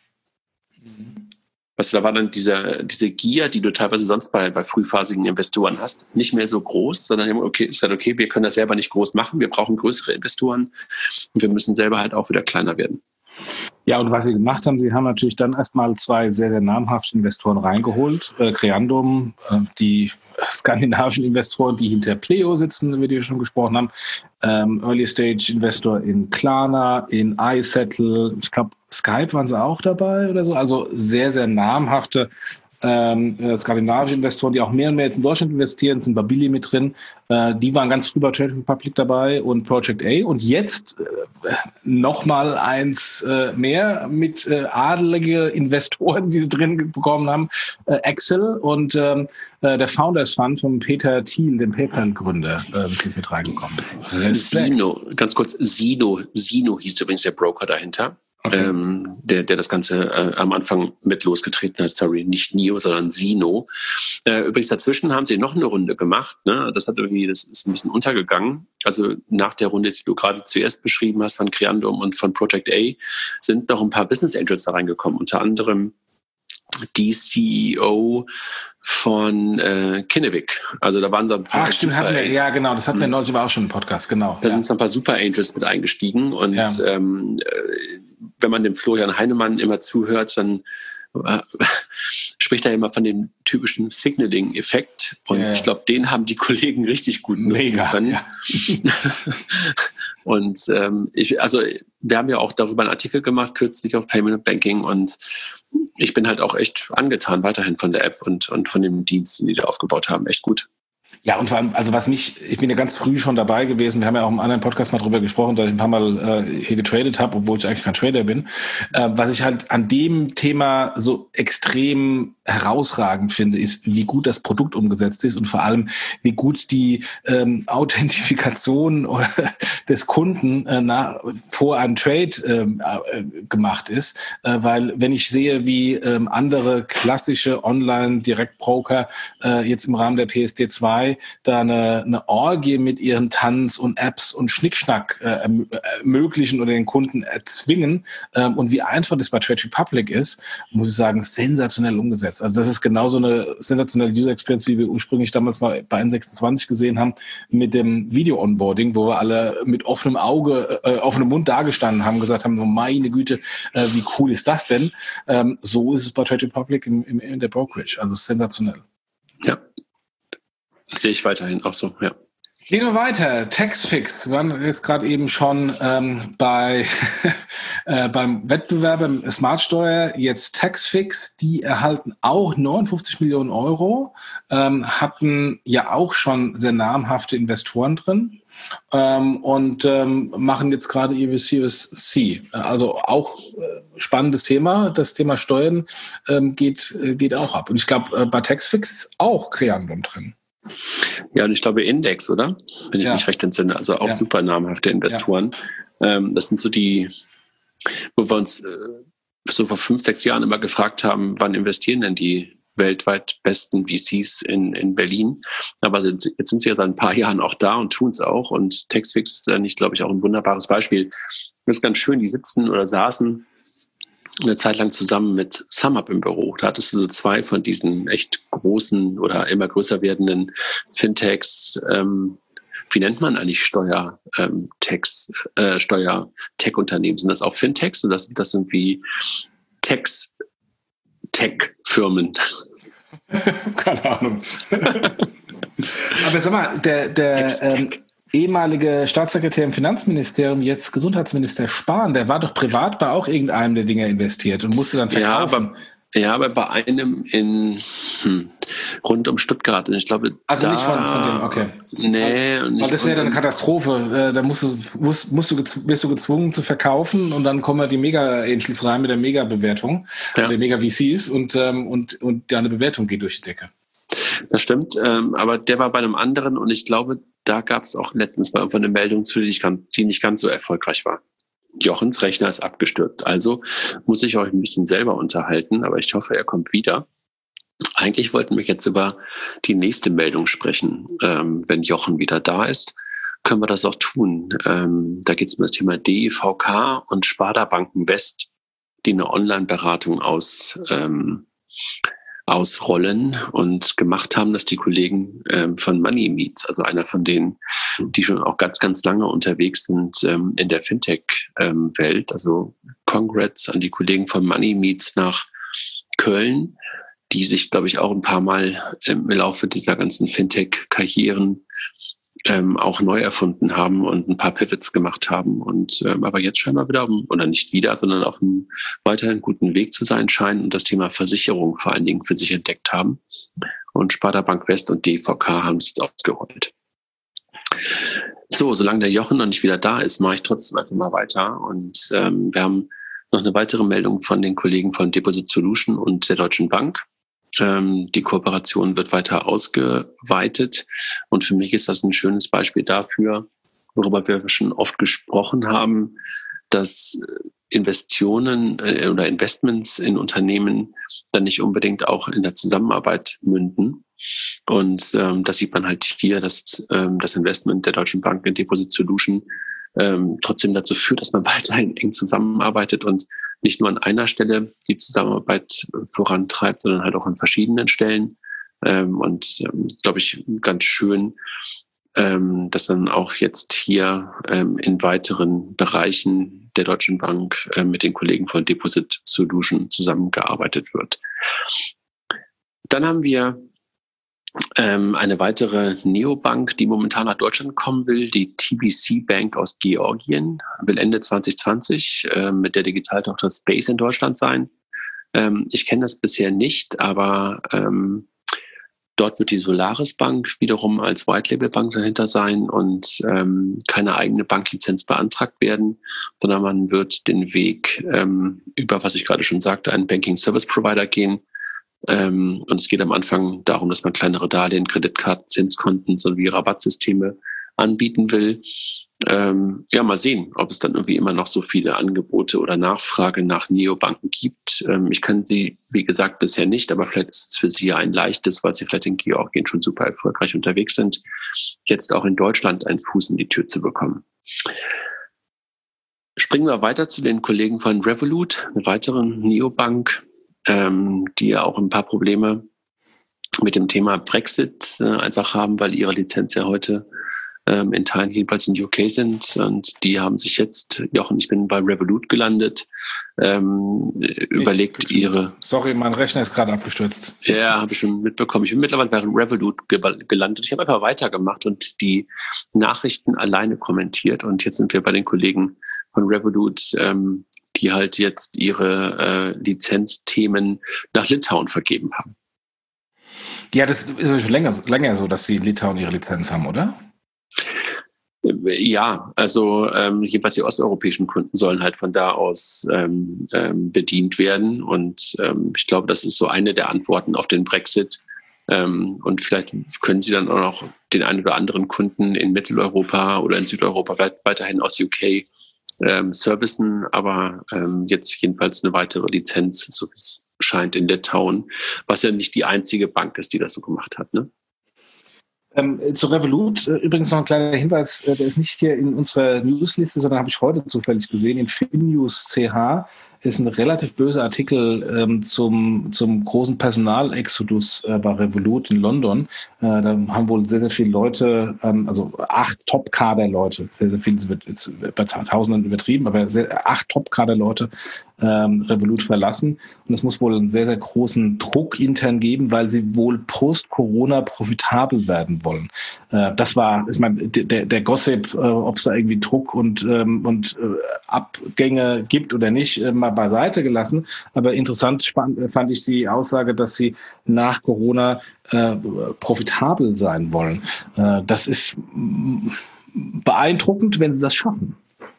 Weißt du, da war dann diese Gier, die du teilweise sonst bei frühphasigen Investoren hast, nicht mehr so groß, sondern okay, wir können das selber nicht groß machen, wir brauchen größere Investoren und wir müssen selber halt auch wieder kleiner werden. Ja, und was sie gemacht haben, sie haben natürlich dann erstmal 2 sehr, sehr namhafte Investoren reingeholt. Creandum, die skandinavischen Investoren, die hinter Pleo sitzen, über die wir schon gesprochen haben. Early Stage Investor in Klarna, in iSettle, ich glaube Skype waren sie auch dabei oder so. Also sehr, sehr namhafte skandinavische Investoren, die auch mehr und mehr jetzt in Deutschland investieren, sind Babili mit drin. Die waren ganz früh bei Trade Republic dabei und Project A. Und jetzt nochmal eins mehr mit adelige Investoren, die sie drin bekommen haben. Axel und der Founders Fund von Peter Thiel, dem PayPal-Gründer, sind mit reingekommen. Sino, ganz kurz, Sino hieß übrigens der Broker dahinter. Okay. Der das Ganze am Anfang mit losgetreten hat. Sorry, nicht NIO, sondern Sino. Übrigens dazwischen haben sie noch eine Runde gemacht. Ne? Das ist ein bisschen untergegangen. Also nach der Runde, die du gerade zuerst beschrieben hast von Creandum und von Project A, sind noch ein paar Business Angels da reingekommen. Unter anderem die CEO von Kinnevik. Also da waren so ein paar. Ach, stimmt, ja genau, das hatten wir neulich aber auch schon im Podcast, genau. Da sind so ein paar Super Angels mit eingestiegen und wenn man dem Florian Heinemann immer zuhört, dann spricht da immer von dem typischen Signaling-Effekt. Und ich glaube, den haben die Kollegen richtig gut nutzen können. Ja. Und wir haben ja auch darüber einen Artikel gemacht, kürzlich auf Payment and Banking. Und ich bin halt auch echt angetan weiterhin von der App und von dem Dienst, den die da aufgebaut haben. Echt gut. Ja, und vor allem, also ich bin ja ganz früh schon dabei gewesen, wir haben ja auch im anderen Podcast mal drüber gesprochen, dass ich ein paar Mal hier getradet habe, obwohl ich eigentlich kein Trader bin. Was ich halt an dem Thema so extrem herausragend finde, ist, wie gut das Produkt umgesetzt ist und vor allem, wie gut die Authentifikation des Kunden vor einem Trade gemacht ist. Weil wenn ich sehe, wie andere klassische Online-Direktbroker jetzt im Rahmen der PSD2 da eine Orgie mit ihren Tanz und Apps und Schnickschnack ermöglichen oder den Kunden erzwingen und wie einfach das bei Trade Republic ist, muss ich sagen, sensationell umgesetzt. Also das ist genauso eine sensationelle User Experience, wie wir ursprünglich damals mal bei N26 gesehen haben mit dem Video-Onboarding, wo wir alle mit offenem Auge, offenem Mund dagestanden haben, gesagt haben, oh meine Güte, wie cool ist das denn? So ist es bei Trade Republic in der Brokerage. Also sensationell. Ja. Sehe ich weiterhin auch so, ja. Gehen wir weiter. Taxfix. Wir waren jetzt gerade eben schon beim Wettbewerber Smartsteuer, jetzt Taxfix. Die erhalten auch 59 Millionen Euro, hatten ja auch schon sehr namhafte Investoren drin und machen jetzt gerade ihr Series C. Also auch spannendes Thema. Das Thema Steuern geht auch ab. Und ich glaube, bei Taxfix ist auch Creandum drin. Ja, und ich glaube Index, oder? Wenn ich mich recht entsinne. Also auch super namhafte Investoren. Ja. Das sind so die, wo wir uns so vor 5-6 Jahren immer gefragt haben, wann investieren denn die weltweit besten VCs in Berlin? Aber jetzt sind sie ja seit ein paar Jahren auch da und tun es auch. Und Taxfix ist da nicht, glaube ich, auch ein wunderbares Beispiel. Das ist ganz schön, die saßen eine Zeit lang zusammen mit SumUp im Büro. Da hattest du so 2 von diesen echt großen oder immer größer werdenden Fintechs. Wie nennt man eigentlich Steuer-Tech-Unternehmen? Sind das auch Fintechs oder sind das irgendwie Tech-Firmen? Keine Ahnung. Aber sag mal, der ehemalige Staatssekretär im Finanzministerium, jetzt Gesundheitsminister Spahn, der war doch privat bei auch irgendeinem der Dinge investiert und musste dann verkaufen. Ja, aber bei einem rund um Stuttgart. Und ich glaube, also nicht von dem, okay. Nee. Weil das wäre dann eine Katastrophe. Da wirst du gezwungen zu verkaufen und dann kommen die Mega-Angels rein mit der Mega-Bewertung, der Mega-VCs und deine Bewertung geht durch die Decke. Das stimmt, aber der war bei einem anderen und ich glaube, da gab es auch letztens mal eine Meldung zu, die nicht ganz so erfolgreich war. Jochens Rechner ist abgestürzt, also muss ich euch ein bisschen selber unterhalten, aber ich hoffe, er kommt wieder. Eigentlich wollten wir jetzt über die nächste Meldung sprechen. Wenn Jochen wieder da ist, können wir das auch tun. Da geht es um das Thema DIVK und Sparda Banken West, die eine Online-Beratung ausrollen und gemacht haben, dass die Kollegen von Money Meets, also einer von denen, die schon auch ganz, ganz lange unterwegs sind in der Fintech-Welt, also Congrats an die Kollegen von Money Meets nach Köln, die sich, glaube ich, auch ein paar Mal im Laufe dieser ganzen Fintech-Karrieren auch neu erfunden haben und ein paar Pivots gemacht haben und aber jetzt scheinbar wieder, oder nicht wieder, sondern auf einem weiterhin guten Weg zu sein scheinen und das Thema Versicherung vor allen Dingen für sich entdeckt haben. Und Sparda Bank West und DVK haben es jetzt ausgerollt. So, solange der Jochen noch nicht wieder da ist, mache ich trotzdem einfach mal weiter. Und wir haben noch eine weitere Meldung von den Kollegen von Deposit Solution und der Deutschen Bank. Die Kooperation wird weiter ausgeweitet und für mich ist das ein schönes Beispiel dafür, worüber wir schon oft gesprochen haben, dass Investitionen oder Investments in Unternehmen dann nicht unbedingt auch in der Zusammenarbeit münden. Und das sieht man halt hier, dass das Investment der Deutschen Bank in Deposit Solution trotzdem dazu führt, dass man weiterhin eng zusammenarbeitet und nicht nur an einer Stelle die Zusammenarbeit vorantreibt, sondern halt auch an verschiedenen Stellen. Glaube ich, ganz schön, dass dann auch jetzt hier in weiteren Bereichen der Deutschen Bank mit den Kollegen von Deposit Solution zusammengearbeitet wird. Dann haben wir eine weitere Neobank, die momentan nach Deutschland kommen will, die TBC Bank aus Georgien, will Ende 2020 mit der Digitaltochter Space in Deutschland sein. Ich kenne das bisher nicht, aber dort wird die Solaris Bank wiederum als White-Label-Bank dahinter sein und keine eigene Banklizenz beantragt werden, sondern man wird den Weg über, was ich gerade schon sagte, einen Banking-Service-Provider gehen. Und es geht am Anfang darum, dass man kleinere Darlehen, Kreditkarten, Zinskonten sowie Rabattsysteme anbieten will. Mal sehen, ob es dann irgendwie immer noch so viele Angebote oder Nachfrage nach Neobanken gibt. Ich kann sie, wie gesagt, bisher nicht, aber vielleicht ist es für Sie ein leichtes, weil Sie vielleicht in Georgien schon super erfolgreich unterwegs sind, jetzt auch in Deutschland einen Fuß in die Tür zu bekommen. Springen wir weiter zu den Kollegen von Revolut, eine weitere Neobank, die ja auch ein paar Probleme mit dem Thema Brexit einfach haben, weil ihre Lizenz ja heute in Teilen jedenfalls in UK sind. Und die haben sich jetzt, Jochen, ich bin bei Revolut gelandet, überlegt ihre... Sorry, mein Rechner ist gerade abgestürzt. Ja, habe ich schon mitbekommen. Ich bin mittlerweile bei Revolut gelandet. Ich habe einfach weitergemacht und die Nachrichten alleine kommentiert. Und jetzt sind wir bei den Kollegen von Revolut, die halt jetzt ihre Lizenzthemen nach Litauen vergeben haben. Ja, das ist schon länger so, dass sie in Litauen ihre Lizenz haben, oder? Ja, also jedenfalls die osteuropäischen Kunden sollen halt von da aus bedient werden. Und ich glaube, das ist so eine der Antworten auf den Brexit. Und vielleicht können Sie dann auch noch den einen oder anderen Kunden in Mitteleuropa oder in Südeuropa weiterhin aus UK servicen, aber jetzt jedenfalls eine weitere Lizenz, so wie es scheint, in Litauen, was ja nicht die einzige Bank ist, die das so gemacht hat, ne? Zu Revolut übrigens noch ein kleiner Hinweis, der ist nicht hier in unserer Newsliste, sondern habe ich heute zufällig gesehen, in FinNews.ch ist ein relativ böser Artikel zum großen Personalexodus bei Revolut in London. Da haben wohl sehr, sehr viele Leute, also 8 Top-Kader-Leute, sehr, sehr viele, wird jetzt bei Tausenden übertrieben, aber 8 Top-Kader-Leute Revolut verlassen. Und es muss wohl einen sehr, sehr großen Druck intern geben, weil sie wohl post-Corona profitabel werden wollen. Das war, ich meine, der Gossip, ob es da irgendwie Druck und Abgänge gibt oder nicht, mal beiseite gelassen. Aber interessant fand ich die Aussage, dass sie nach Corona profitabel sein wollen. Das ist beeindruckend, wenn sie das schaffen.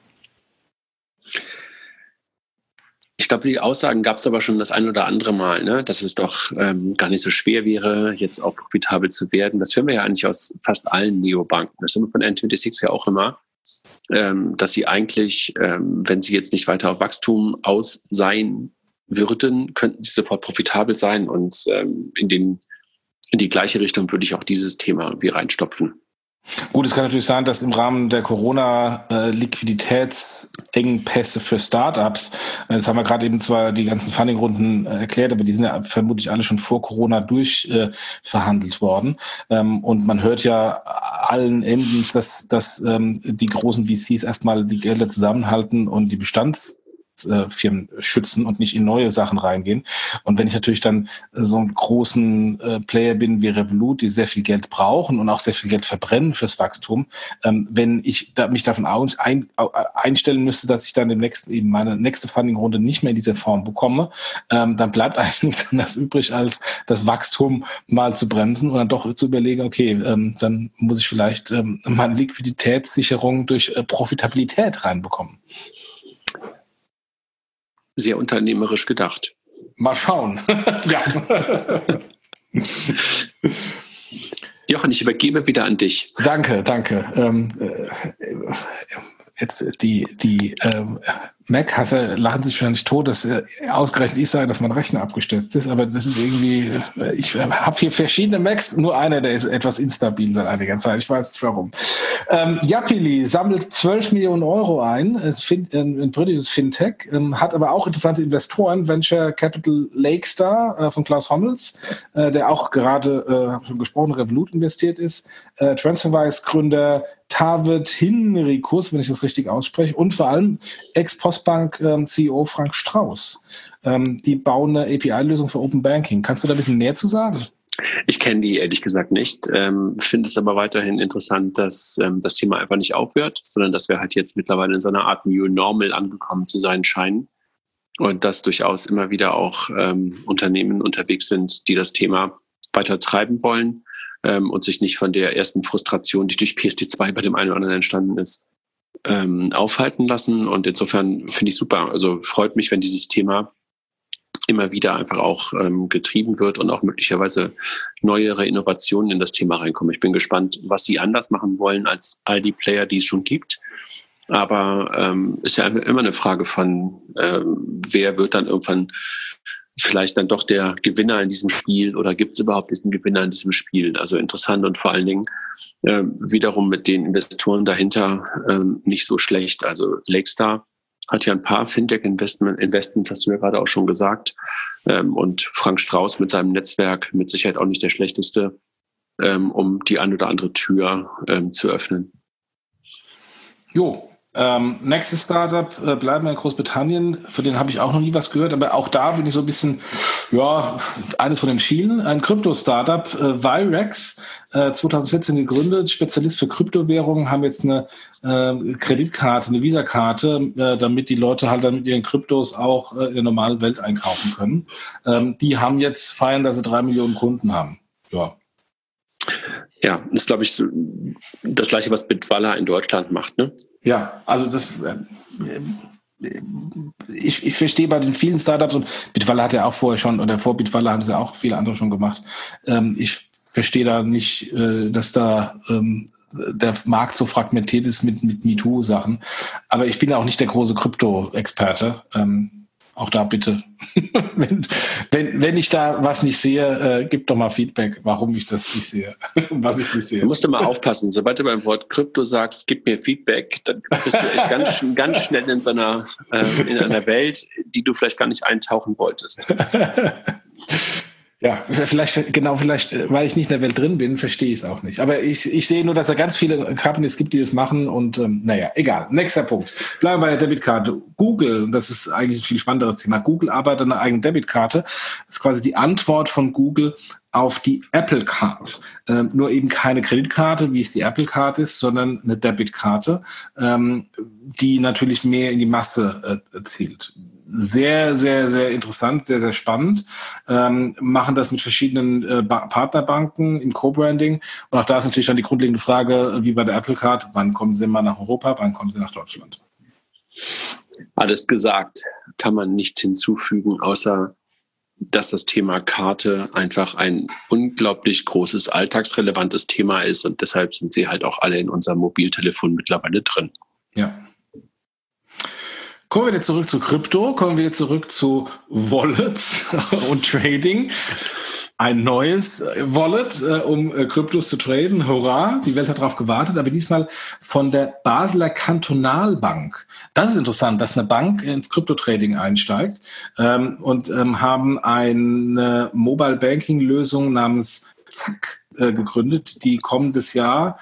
Ich glaube, die Aussagen gab es aber schon das ein oder andere Mal, ne? Dass es doch gar nicht so schwer wäre, jetzt auch profitabel zu werden. Das hören wir ja eigentlich aus fast allen Neobanken. Das hören wir von N26 ja auch immer, dass sie eigentlich, wenn sie jetzt nicht weiter auf Wachstum aus sein würden, könnten sie sofort profitabel sein. Und in die gleiche Richtung würde ich auch dieses Thema irgendwie reinstopfen. Gut, es kann natürlich sein, dass im Rahmen der Corona-Liquiditätsengpässe für Startups, das haben wir gerade eben zwar die ganzen Funding-Runden erklärt, aber die sind ja vermutlich alle schon vor Corona verhandelt worden. Und man hört ja allen Endens, dass die großen VCs erstmal die Gelder zusammenhalten und die Bestandsfirmen schützen und nicht in neue Sachen reingehen. Und wenn ich natürlich dann so einen großen Player bin wie Revolut, die sehr viel Geld brauchen und auch sehr viel Geld verbrennen fürs Wachstum, wenn ich mich davon einstellen müsste, dass ich dann eben meine nächste Funding-Runde nicht mehr in dieser Form bekomme, dann bleibt eigentlich nichts anderes übrig, als das Wachstum mal zu bremsen und dann doch zu überlegen, okay, dann muss ich vielleicht meine Liquiditätssicherung durch Profitabilität reinbekommen. Sehr unternehmerisch gedacht. Mal schauen. Ja. Jochen, ich übergebe wieder an dich. Danke. Jetzt die Mac-Hasser lachen sich wahrscheinlich tot, dass ausgerechnet ich sage, dass mein Rechner abgestürzt ist, aber das ist irgendwie, ich habe hier verschiedene Macs, nur einer, der ist etwas instabil seit einiger Zeit, ich weiß nicht warum. Yapili sammelt 12 Millionen Euro ein, ein britisches Fintech, hat aber auch interessante Investoren, Venture Capital Lakestar von Klaus Hommels, der auch gerade, habe ich schon gesprochen, Revolut investiert ist, Transferwise-Gründer Tavet Hinrikus, wenn ich das richtig ausspreche, und vor allem Ex-Postbank-CEO Frank Strauß. Die bauen eine API-Lösung für Open Banking. Kannst du da ein bisschen mehr zu sagen? Ich kenne die ehrlich gesagt nicht, finde es aber weiterhin interessant, dass das Thema einfach nicht aufhört, sondern dass wir halt jetzt mittlerweile in so einer Art New Normal angekommen zu sein scheinen und dass durchaus immer wieder auch Unternehmen unterwegs sind, die das Thema weiter treiben wollen und sich nicht von der ersten Frustration, die durch PSD2 bei dem einen oder anderen entstanden ist, aufhalten lassen. Und insofern finde ich super. Also freut mich, wenn dieses Thema immer wieder einfach auch getrieben wird und auch möglicherweise neuere Innovationen in das Thema reinkommen. Ich bin gespannt, was sie anders machen wollen als all die Player, die es schon gibt. Aber ist ja immer eine Frage von, wer wird dann irgendwann vielleicht dann doch der Gewinner in diesem Spiel oder gibt es überhaupt diesen Gewinner in diesem Spiel? Also interessant und vor allen Dingen wiederum mit den Investoren dahinter nicht so schlecht. Also Lakestar hat ja ein paar Fintech-Investments, hast du ja gerade auch schon gesagt. Und Frank Strauß mit seinem Netzwerk mit Sicherheit auch nicht der schlechteste, um die ein oder andere Tür zu öffnen. Jo. Nächstes Startup bleiben wir in Großbritannien, von denen habe ich auch noch nie was gehört, aber auch da bin ich so ein bisschen, eines von den vielen, ein Krypto-Startup, Virex, 2014 gegründet, Spezialist für Kryptowährungen, haben jetzt eine Kreditkarte, eine Visa-Karte, damit die Leute halt dann mit ihren Kryptos auch in der normalen Welt einkaufen können. Die haben jetzt feiern, dass sie 3 Millionen Kunden haben. Ja. Ja, das ist, glaube ich, das Gleiche, was Bitwala in Deutschland macht, ne? Ja, also das, ich verstehe bei den vielen Startups, und Bitwala hat ja auch vorher schon, oder vor Bitwala haben sie auch viele andere schon gemacht. Ich verstehe da nicht, dass da der Markt so fragmentiert ist mit MeToo-Sachen. Aber ich bin ja auch nicht der große Krypto-Experte. Auch da bitte, wenn ich da was nicht sehe, gib doch mal Feedback, warum ich das nicht sehe, was ich nicht sehe. Du musst immer aufpassen, sobald du beim Wort Krypto sagst, gib mir Feedback, dann bist du echt ganz schnell in in einer Welt, die du vielleicht gar nicht eintauchen wolltest. Ja, vielleicht, weil ich nicht in der Welt drin bin, verstehe ich es auch nicht. Aber ich sehe nur, dass es ganz viele Companies gibt, die das machen und egal. Nächster Punkt. Bleiben wir bei der Debitkarte. Google, das ist eigentlich ein viel spannenderes Thema. Google arbeitet an einer eigenen Debitkarte. Das ist quasi die Antwort von Google auf die Apple Card. Nur eben keine Kreditkarte, wie es die Apple Card ist, sondern eine Debitkarte, die natürlich mehr in die Masse zielt. Sehr, sehr, sehr interessant, sehr, sehr spannend. Machen das mit verschiedenen Partnerbanken im Co-Branding. Und auch da ist natürlich dann die grundlegende Frage, wie bei der Apple Card, wann kommen sie mal nach Europa, wann kommen sie nach Deutschland? Alles gesagt, kann man nichts hinzufügen, außer dass das Thema Karte einfach ein unglaublich großes, alltagsrelevantes Thema ist und deshalb sind sie halt auch alle in unserem Mobiltelefon mittlerweile drin. Ja. Kommen wir wieder zurück zu Krypto, kommen wir zurück zu Wallets und Trading. Ein neues Wallet, um Kryptos zu traden. Hurra, die Welt hat darauf gewartet, aber diesmal von der Basler Kantonalbank. Das ist interessant, dass eine Bank ins Krypto-Trading einsteigt und haben eine Mobile-Banking-Lösung namens Zack gegründet, die kommendes Jahr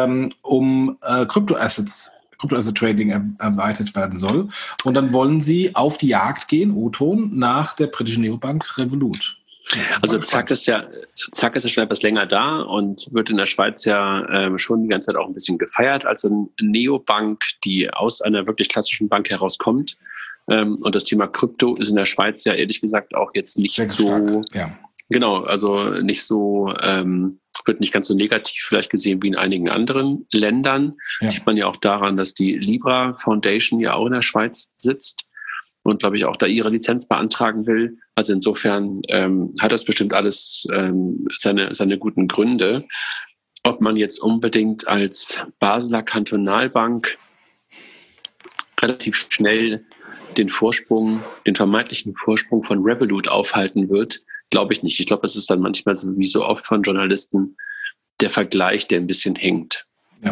um Krypto-Asset-Trading erweitert werden soll. Und dann wollen sie auf die Jagd gehen, O-Ton, nach der britischen Neobank Revolut. Also Zack ist ja schon etwas länger da und wird in der Schweiz ja schon die ganze Zeit auch ein bisschen gefeiert als eine Neobank, die aus einer wirklich klassischen Bank herauskommt. Und das Thema Krypto ist in der Schweiz ja ehrlich gesagt auch jetzt nicht so stark. Ja. Genau, also nicht so, wird nicht ganz so negativ vielleicht gesehen wie in einigen anderen Ländern. Ja. Sieht man ja auch daran, dass die Libra Foundation ja auch in der Schweiz sitzt und, glaube ich, auch da ihre Lizenz beantragen will. Also insofern hat das bestimmt alles seine guten Gründe. Ob man jetzt unbedingt als Basler Kantonalbank relativ schnell den vermeintlichen Vorsprung von Revolut aufhalten wird, glaube ich nicht. Ich glaube, es ist dann manchmal so wie so oft von Journalisten der Vergleich, der ein bisschen hängt. Ja.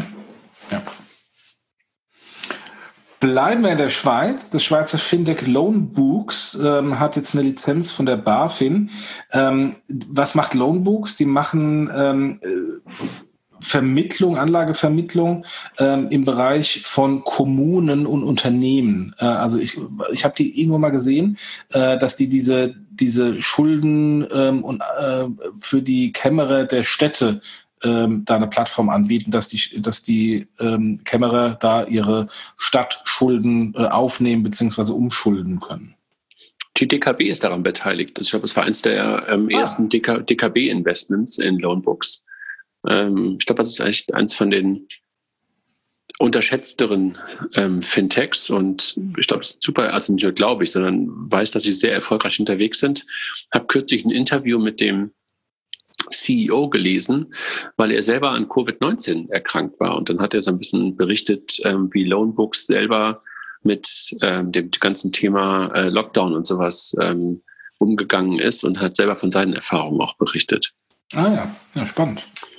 Bleiben wir in der Schweiz. Das Schweizer Fintech Loanbooks hat jetzt eine Lizenz von der BaFin. Was macht Loanbooks? Die machen Anlagevermittlung im Bereich von Kommunen und Unternehmen. Also ich habe die irgendwo mal gesehen, dass die diese Schulden für die Kämmerer der Städte da eine Plattform anbieten, dass die Kämmerer da ihre Stadtschulden aufnehmen bzw. umschulden können. Die DKB ist daran beteiligt. Ich glaube, es war eins der ersten DKB-Investments in Loanbooks. Ich glaube, das ist eigentlich eins von den unterschätzteren Fintechs und ich glaube, das ist super, also nicht nur glaube ich, sondern weiß, dass sie sehr erfolgreich unterwegs sind. Habe kürzlich ein Interview mit dem CEO gelesen, weil er selber an Covid-19 erkrankt war. Und dann hat er so ein bisschen berichtet, wie Loanbooks selber mit dem ganzen Thema Lockdown und sowas umgegangen ist und hat selber von seinen Erfahrungen auch berichtet. Ah ja, spannend.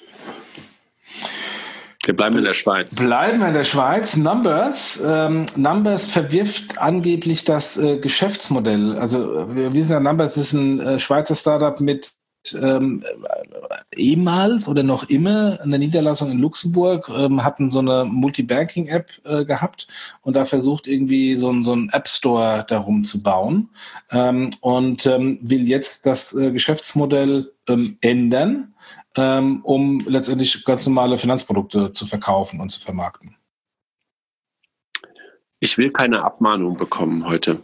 Wir bleiben in der Schweiz. Numbers. Numbers verwirft angeblich das Geschäftsmodell. Also wir wissen ja, Numbers ist ein Schweizer Startup mit ehemals oder noch immer eine Niederlassung in Luxemburg, hatten so eine Multibanking-App gehabt und da versucht irgendwie so ein App-Store darum zu bauen und will jetzt das Geschäftsmodell ändern, um letztendlich ganz normale Finanzprodukte zu verkaufen und zu vermarkten. Ich will keine Abmahnung bekommen heute.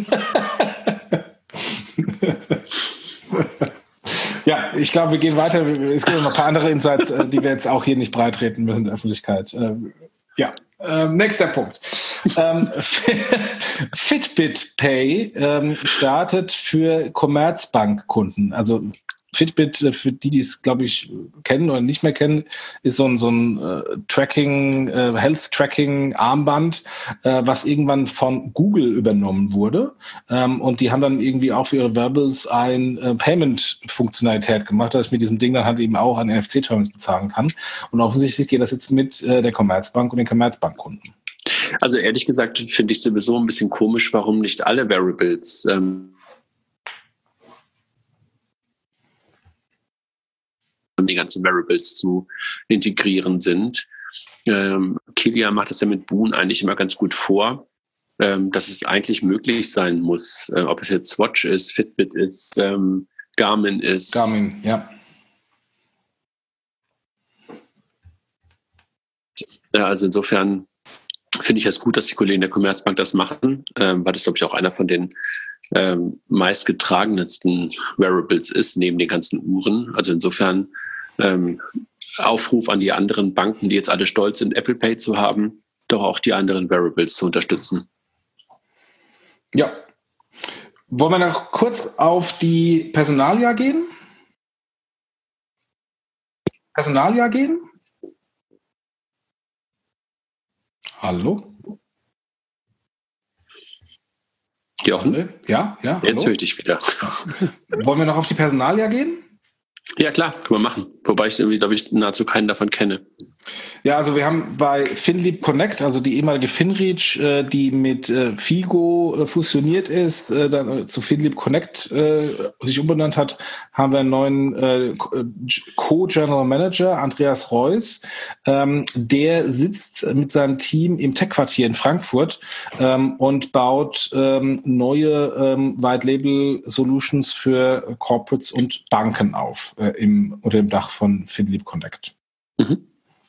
Ja, ich glaube, wir gehen weiter. Es gibt noch ein paar andere Insights, die wir jetzt auch hier nicht breitreten müssen in der Öffentlichkeit. Nächster Punkt. Fitbit Pay startet für Commerzbank-Kunden. Also Fitbit, für die es, glaube ich, kennen oder nicht mehr kennen, ist so ein Health-Tracking-Armband, was irgendwann von Google übernommen wurde. Und die haben dann irgendwie auch für ihre Wearables eine Payment-Funktionalität gemacht, dass ich mit diesem Ding dann halt eben auch an NFC-Terminals bezahlen kann. Und offensichtlich geht das jetzt mit der Commerzbank und den Commerzbank-Kunden. Also ehrlich gesagt finde ich sowieso ein bisschen komisch, warum nicht alle Wearables die ganzen Wearables zu integrieren sind. Kilia macht das ja mit Boon eigentlich immer ganz gut vor, dass es eigentlich möglich sein muss, ob es jetzt Swatch ist, Fitbit ist, Garmin ist. Garmin, ja. Also insofern finde ich es gut, dass die Kollegen der Commerzbank das machen, weil das, glaube ich, auch einer von den meistgetragensten Wearables ist, neben den ganzen Uhren. Also insofern Aufruf an die anderen Banken, die jetzt alle stolz sind, Apple Pay zu haben, doch auch die anderen Wearables zu unterstützen. Ja. Wollen wir noch kurz auf die Personalia gehen? Hallo? Jochen? Ja. Jetzt hallo? höre ich dich wieder. Wollen wir noch auf die Personalia gehen? Ja, klar, können wir machen. Wobei ich irgendwie, glaube ich, nahezu keinen davon kenne. Ja, also wir haben bei FinLeap Connect, also die ehemalige FinReach, die mit Figo fusioniert ist, dann zu FinLeap Connect sich umbenannt hat, haben wir einen neuen Co-General Manager, Andreas Reuss. Der sitzt mit seinem Team im Tech-Quartier in Frankfurt und baut neue White-Label-Solutions für Corporates und Banken auf, unter dem Dach von FinLeap Connect. Mhm.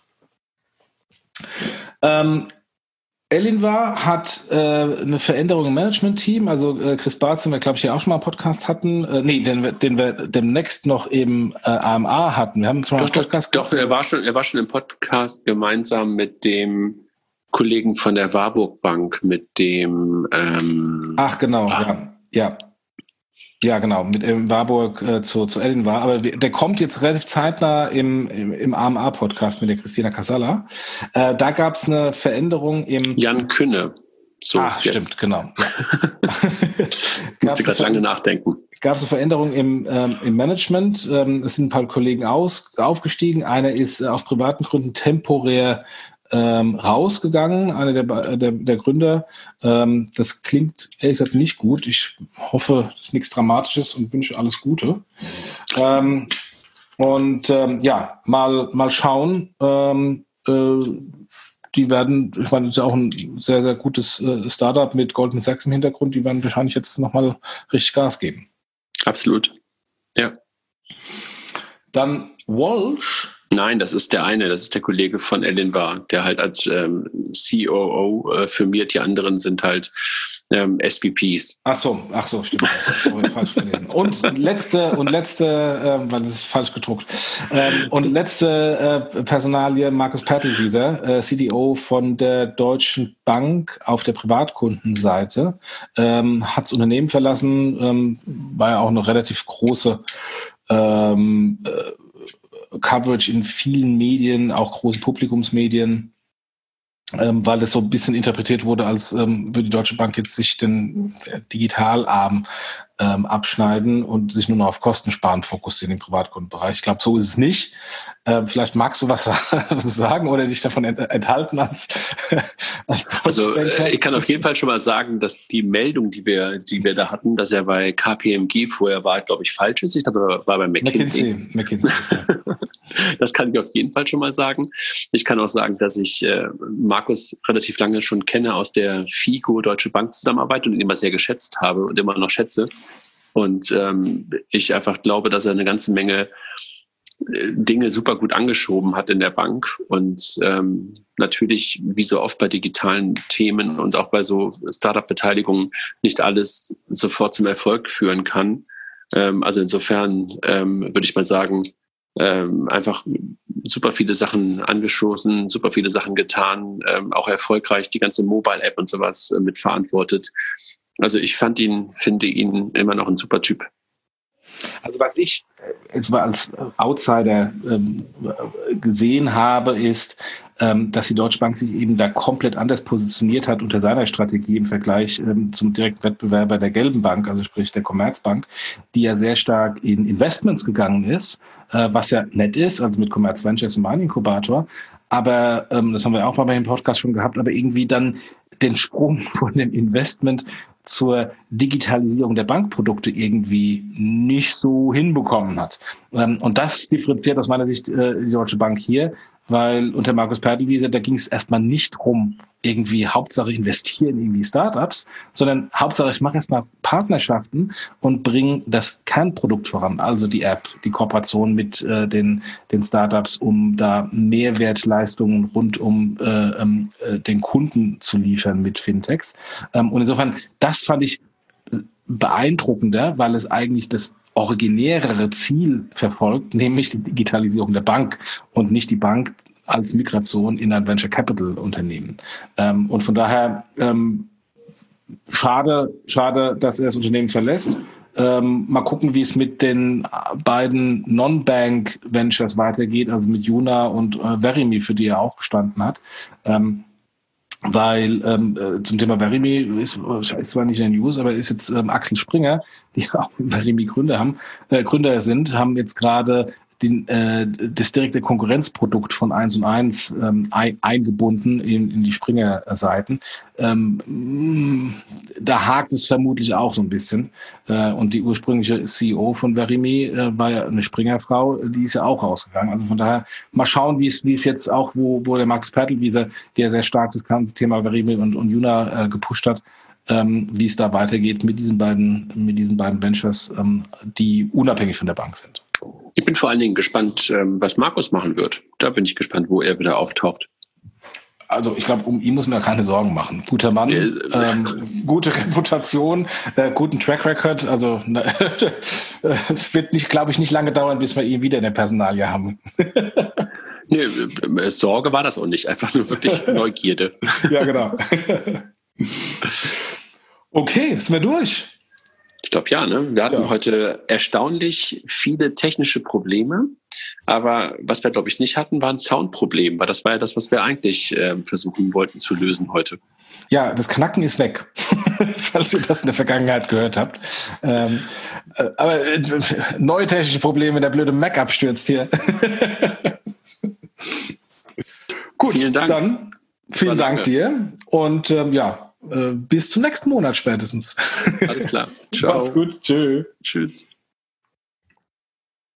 Elinvar hat eine Veränderung im Management-Team. Also Chris Bartz, den wir, glaube ich, hier auch schon mal einen Podcast hatten. Den wir demnächst noch im AMA hatten. Wir haben zwar einen Podcast Doch, er war schon im Podcast gemeinsam mit dem Kollegen von der Warburg Bank, mit dem Ach, genau, ja. Ja, genau, mit Warburg zu Elinvar. Aber der kommt jetzt relativ zeitnah im AMA-Podcast mit der Christina Casalla. Da gab es eine Veränderung im... Jan Künne. So, stimmt, genau. Ja. Musste gerade lange nachdenken. Gab es eine Veränderung im Management. Es sind ein paar Kollegen aufgestiegen. Einer ist aus privaten Gründen temporär rausgegangen, einer der Gründer. Das klingt ehrlich gesagt nicht gut. Ich hoffe, es ist nichts Dramatisches und wünsche alles Gute. Und Und mal schauen. Die werden, ich meine, das ist ja auch ein sehr, sehr gutes Startup mit Goldman Sachs im Hintergrund, die werden wahrscheinlich jetzt nochmal richtig Gas geben. Absolut, ja. Dann Walsh. Nein, das ist der Kollege von Elinbar, der halt als COO firmiert, die anderen sind halt SVPs. Ach so, stimmt. Sorry, falsch verlesen. Und letzte, weil das ist falsch gedruckt. Und letzte Personalie, Markus Pertelwieser, CDO von der Deutschen Bank auf der Privatkundenseite, hat das Unternehmen verlassen, war ja auch eine relativ große Coverage in vielen Medien, auch großen Publikumsmedien, weil es so ein bisschen interpretiert wurde, als würde die Deutsche Bank jetzt sich den Digitalarm abschneiden und sich nur noch auf Kostensparen fokussieren im Privatkundenbereich. Ich glaube, so ist es nicht. Vielleicht magst du was sagen oder dich davon enthalten als Also ich kann auf jeden Fall schon mal sagen, dass die Meldung, die wir da hatten, dass er bei KPMG vorher war, glaube ich, falsch ist. Ich glaube, er war bei McKinsey. Ja. Das kann ich auf jeden Fall schon mal sagen. Ich kann auch sagen, dass ich Markus relativ lange schon kenne aus der FICO Deutsche Bank Zusammenarbeit und ihn immer sehr geschätzt habe und immer noch schätze. Und ich einfach glaube, dass er eine ganze Menge Dinge super gut angeschoben hat in der Bank und natürlich, wie so oft bei digitalen Themen und auch bei so Startup-Beteiligungen, nicht alles sofort zum Erfolg führen kann. Also insofern würde ich mal sagen, einfach super viele Sachen angestoßen, super viele Sachen getan, auch erfolgreich die ganze Mobile-App und sowas mitverantwortet. Also ich finde ihn immer noch ein super Typ. Also was ich jetzt mal als Outsider gesehen habe, ist, dass die Deutsche Bank sich eben da komplett anders positioniert hat unter seiner Strategie im Vergleich zum direkten Wettbewerber der Gelben Bank, also sprich der Commerzbank, die ja sehr stark in Investments gegangen ist, was ja nett ist, also mit Commerz Ventures und mein Inkubator. Aber das haben wir auch mal bei dem Podcast schon gehabt, aber irgendwie dann den Sprung von dem Investment zur Digitalisierung der Bankprodukte irgendwie nicht so hinbekommen hat. Und das differenziert aus meiner Sicht die Deutsche Bank hier, weil unter Markus Pertelwieser, da ging es erstmal nicht drum, irgendwie Hauptsache investieren in irgendwie Startups, sondern Hauptsache ich mache erstmal Partnerschaften und bringe das Kernprodukt voran, also die App, die Kooperation mit den Startups, um da Mehrwertleistungen rund um den Kunden zu liefern mit Fintechs. Und insofern, das fand ich beeindruckender, weil es eigentlich das originärere Ziel verfolgt, nämlich die Digitalisierung der Bank und nicht die Bank als Migration in ein Venture Capital Unternehmen. Und von daher schade, dass er das Unternehmen verlässt. Mal gucken, wie es mit den beiden Non-Bank Ventures weitergeht, also mit Juna und Verimi, für die er auch gestanden hat. Weil zum Thema Verimi ist zwar nicht in den News, aber ist jetzt Axel Springer, die auch Verimi Gründer haben jetzt gerade das direkte Konkurrenzprodukt von 1&1 eingebunden in die Springer-Seiten. Da hakt es vermutlich auch so ein bisschen. Und die ursprüngliche CEO von Verimi war ja eine Springer-Frau, die ist ja auch rausgegangen. Also von daher mal schauen, wie es jetzt auch, wo der Markus Pertelwieser, der sehr stark das ganze Thema Verimi und Juna gepusht hat, wie es da weitergeht mit diesen beiden Ventures, die unabhängig von der Bank sind. Ich bin vor allen Dingen gespannt, was Markus machen wird. Da bin ich gespannt, wo er wieder auftaucht. Also ich glaube, um ihn muss man ja keine Sorgen machen. Guter Mann, gute Reputation, guten Track Record. Also es wird glaube ich, nicht lange dauern, bis wir ihn wieder in der Personalie haben. Nö, Sorge war das auch nicht. Einfach nur wirklich Neugierde. Ja, genau. Okay, sind wir durch? Ich glaube ja, ne? Wir hatten heute erstaunlich viele technische Probleme, aber was wir, glaube ich, nicht hatten, war ein Soundproblem, weil das war ja das, was wir eigentlich versuchen wollten zu lösen heute. Ja, das Knacken ist weg, falls ihr das in der Vergangenheit gehört habt. Aber neue technische Probleme, der blöde Mac abstürzt hier. Gut, vielen Dank. Dann vielen Dank dir und bis zum nächsten Monat spätestens. Alles klar. Ciao. Mach's gut. Tschüss.